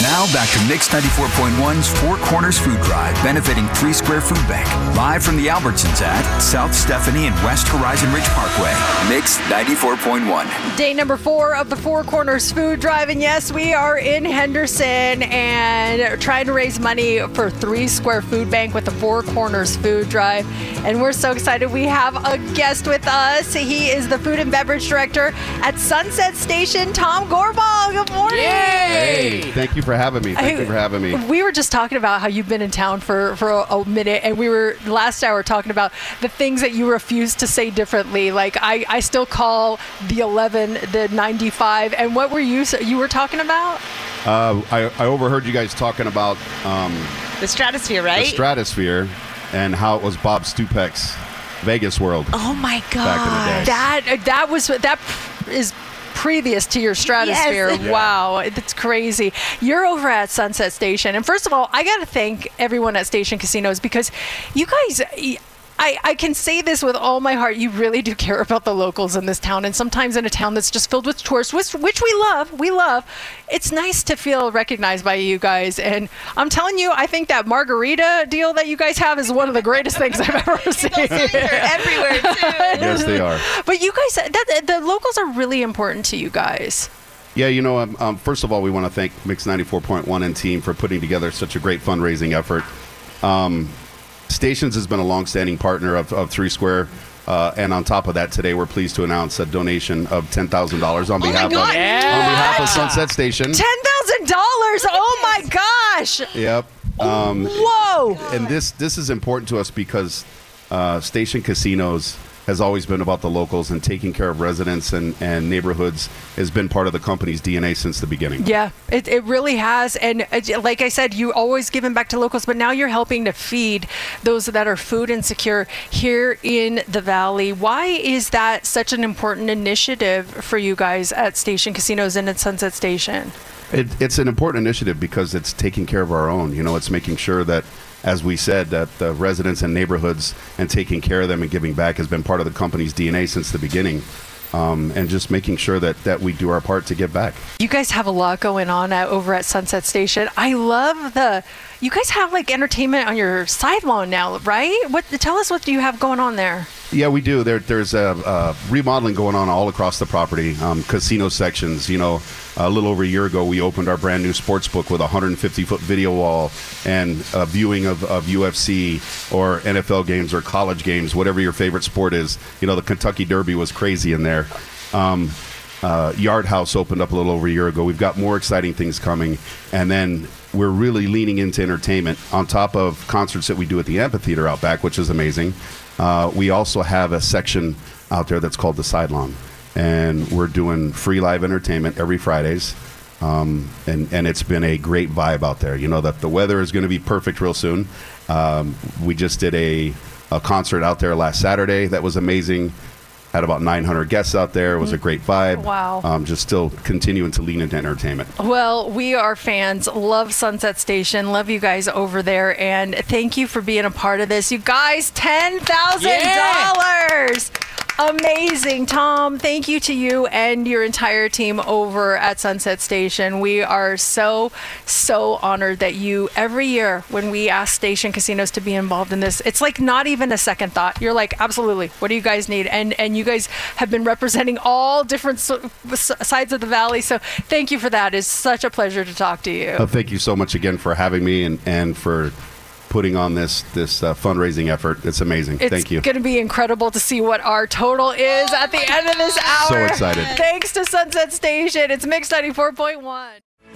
Now back to Mix 94.1's Four Corners Food Drive, benefiting 3 Square Food Bank. Live from the Albertsons at South Stephanie and West Horizon Ridge Parkway. Mix 94.1. Day number 4 of the Four Corners Food Drive. And yes, we are in Henderson and trying to raise money for 3 Square Food Bank with the Four Corners Food Drive. And we're so excited. We have a guest with us. He is the Food and Beverage Director at Sunset Station, Tom Gorball. Good morning. Hey, thank you for having me. Thank you for having me. We were just talking about how you've been in town for a minute, and we were last hour talking about the things that you refuse to say differently. Like I still call the 11 the 95. And what were you were talking about? I overheard you guys talking about the Stratosphere, right? The Stratosphere, and how it was Bob Stupek's Vegas World. Oh my God! Back in the day. That is previous to your Stratosphere. Yes. Yeah. Wow, that's crazy. You're over at Sunset Station, and first of all, I got to thank everyone at Station Casinos, because you guys, I can say this with all my heart, you really do care about the locals in this town, and sometimes in a town that's just filled with tourists, which we love, it's nice to feel recognized by you guys. And I'm telling you, I think that margarita deal that you guys have is one of the greatest things I've ever seen. Those things are everywhere too. Yes, they are. But you guys, the locals are really important to you guys. Yeah, first of all, we want to thank Mix 94.1 and team for putting together such a great fundraising effort. Stations has been a long-standing partner of 3 Square, and on top of that, today we're pleased to announce a donation of $10,000 on behalf of Sunset Station. $10,000! Oh my gosh! Yep. Whoa! And this is important to us because Station Casinos has always been about the locals, and taking care of residents and neighborhoods has been part of the company's DNA since the beginning. Yeah, it really has. And like I said, you always giving back to locals, but now you're helping to feed those that are food insecure here in the Valley. Why is that such an important initiative for you guys at Station Casinos and at Sunset Station? It's an important initiative because it's taking care of our own. It's making sure that, as we said, that the residents and neighborhoods and taking care of them and giving back has been part of the company's DNA since the beginning. And just making sure that we do our part to give back. You guys have a lot going on over at Sunset Station. I love you guys have like entertainment on your side lawn now, right? Tell us what you have going on there. Yeah, we do. There's a remodeling going on all across the property. Casino sections. A little over a year ago, we opened our brand new sports book with a 150-foot video wall and a viewing of UFC or NFL games or college games, whatever your favorite sport is. The Kentucky Derby was crazy in there. Yard House opened up a little over a year ago. We've got more exciting things coming, and then we're really leaning into entertainment on top of concerts that we do at the amphitheater out back, which is amazing. We also have a section out there that's called the Sidelong, and we're doing free live entertainment every Fridays, and it's been a great vibe out there. That the weather is going to be perfect real soon. We just did a concert out there last Saturday that was amazing. Had about 900 guests out there. It was a great vibe. Wow. Just still continuing to lean into entertainment. Well, we are fans. Love Sunset Station. Love you guys over there. And thank you for being a part of this. You guys, $10,000. Yeah. Amazing. Tom, thank you to you and your entire team over at Sunset Station. We are so honored that you, every year when we ask Station Casinos to be involved in this, it's like not even a second thought. You're like, absolutely, what do you guys need? And you guys have been representing all different sides of the Valley, so thank you for that. It's such a pleasure to talk to you. Thank you so much again for having me and for putting on this fundraising effort. It's amazing. Thank you. It's going to be incredible to see what our total is at the end of this hour. So excited. Thanks to Sunset Station. It's Mix 94.1.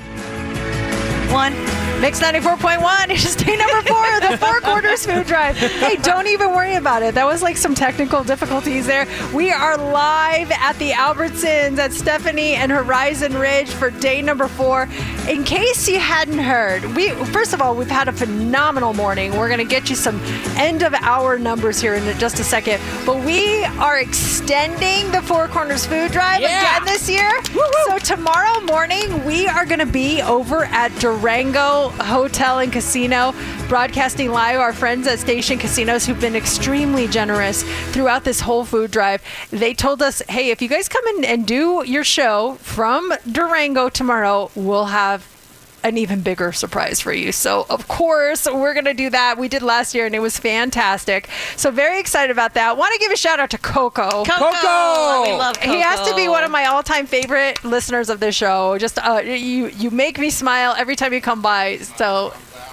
Mix 94.1. It's day number 4 of the Four Corners Food Drive. Hey, don't even worry about it. That was like some technical difficulties there. We are live at the Albertsons at Stephanie and Horizon Ridge for day number 4. In case you hadn't heard, first of all, we've had a phenomenal morning. We're going to get you some end of hour numbers here in just a second. But we are extending the Four Corners Food Drive again this year. Woo-hoo. So tomorrow morning, we are going to be over at Durango Hotel and Casino, broadcasting live. Our friends at Station Casinos, who've been extremely generous throughout this whole food drive, they told us, hey, if you guys come in and do your show from Durango tomorrow, we'll have an even bigger surprise for you. So, of course, we're going to do that. We did last year, and it was fantastic. So, very excited about that. Want to give a shout out to Coco. Coco! We love Coco. He has to be one of my all-time favorite listeners of this show. Just you make me smile every time you come by. So,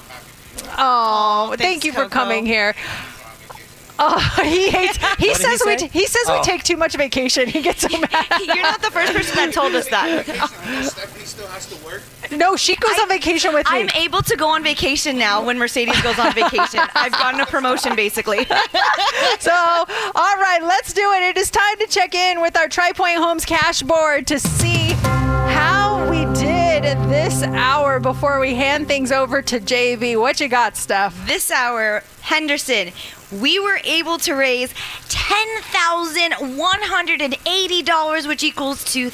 thank you for coming here. He hates. He says we take too much vacation. He gets so mad. You're not the first person that told us that. Stephanie still has to work. No, she goes on vacation with me. I'm able to go on vacation now when Mercedes goes on vacation. I've gotten a promotion, basically. So, all right, let's do it. It is time to check in with our Tri-Point Homes cash board to see how we did this hour before we hand things over to JB. What you got, Steph? This hour, Henderson, we were able to raise $10,180, which equals to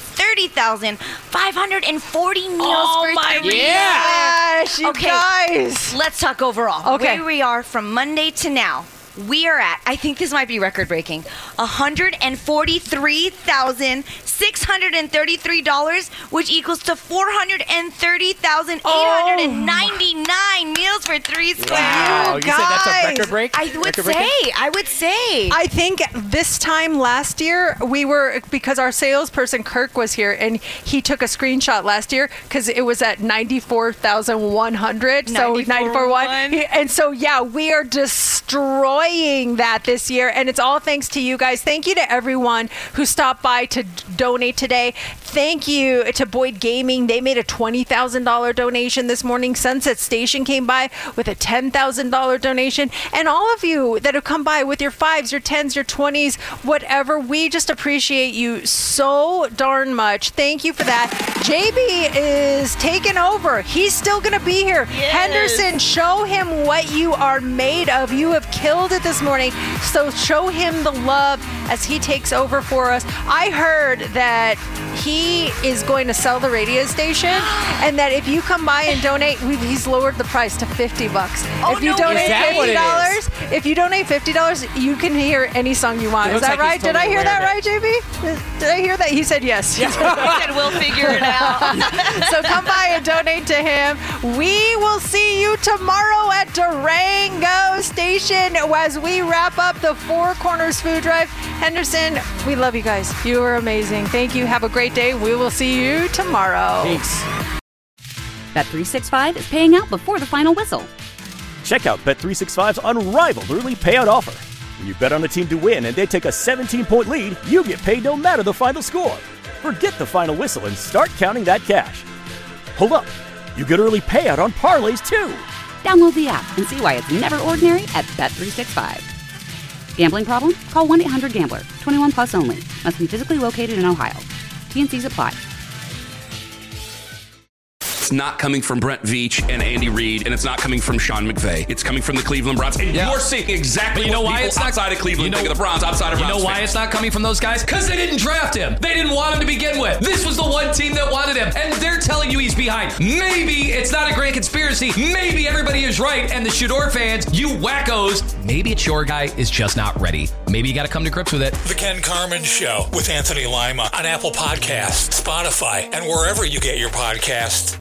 30,540 meals for 3 gosh, you guys. Let's talk overall. Okay. Where we are from Monday to now. We are at, I think this might be record-breaking, $143,633, which equals to 430,899 meals for 3 squares. Wow, you said that's a record break? I would say. I think this time last year, because our salesperson Kirk was here, and he took a screenshot last year because it was at 94,100. So 94,100. And so, we are destroying that this year, and it's all thanks to you guys. Thank you to everyone who stopped by to donate today. Thank you to Boyd Gaming. They made a $20,000 donation this morning. Sunset Station came by with a $10,000 donation, and all of you that have come by with your 5s, your 10s, your 20s, whatever, we just appreciate you so darn much. Thank you for that. JB is taking over. He's still going to be here. Yes. Henderson, show him what you are made of. You have killed it this morning, so show him the love as he takes over for us. I heard that he is going to sell the radio station, and that if you come by and donate, he's lowered the price to $50. If you donate $50, you can hear any song you want. Is that right? Did I hear that right, JB? Did I hear that? He said yes. He said we'll figure it out. So come by and donate to him. We will see you tomorrow at Durango Station as we wrap up the Four Corners Food Drive. Henderson, we love you guys. You are amazing. Thank you. Have a great day. We will see you tomorrow. Thanks. Bet365 is paying out before the final whistle. Check out Bet365's unrivaled early payout offer. When you bet on a team to win and they take a 17-point lead, you get paid no matter the final score. Forget the final whistle and start counting that cash. Hold up. You get early payout on parlays, too. Download the app and see why it's never ordinary at Bet365. Gambling problem? Call 1-800-GAMBLER. 21 plus only. Must be physically located in Ohio. T&Cs apply. It's not coming from Brent Veach and Andy Reid, and it's not coming from Sean McVay. It's coming from the Cleveland Browns. And you're seeing exactly what people outside of Cleveland think of the Browns, outside of Browns. You know why fans. it's not coming from those guys? Because they didn't draft him. They didn't want him to begin with. This was the one team that wanted him, and they're telling you he's behind. Maybe it's not a grand conspiracy. Maybe everybody is right, and the Shador fans, you wackos, maybe it's your guy is just not ready. Maybe you got to come to grips with it. The Ken Carman Show with Anthony Lima on Apple Podcasts, Spotify, and wherever you get your podcasts.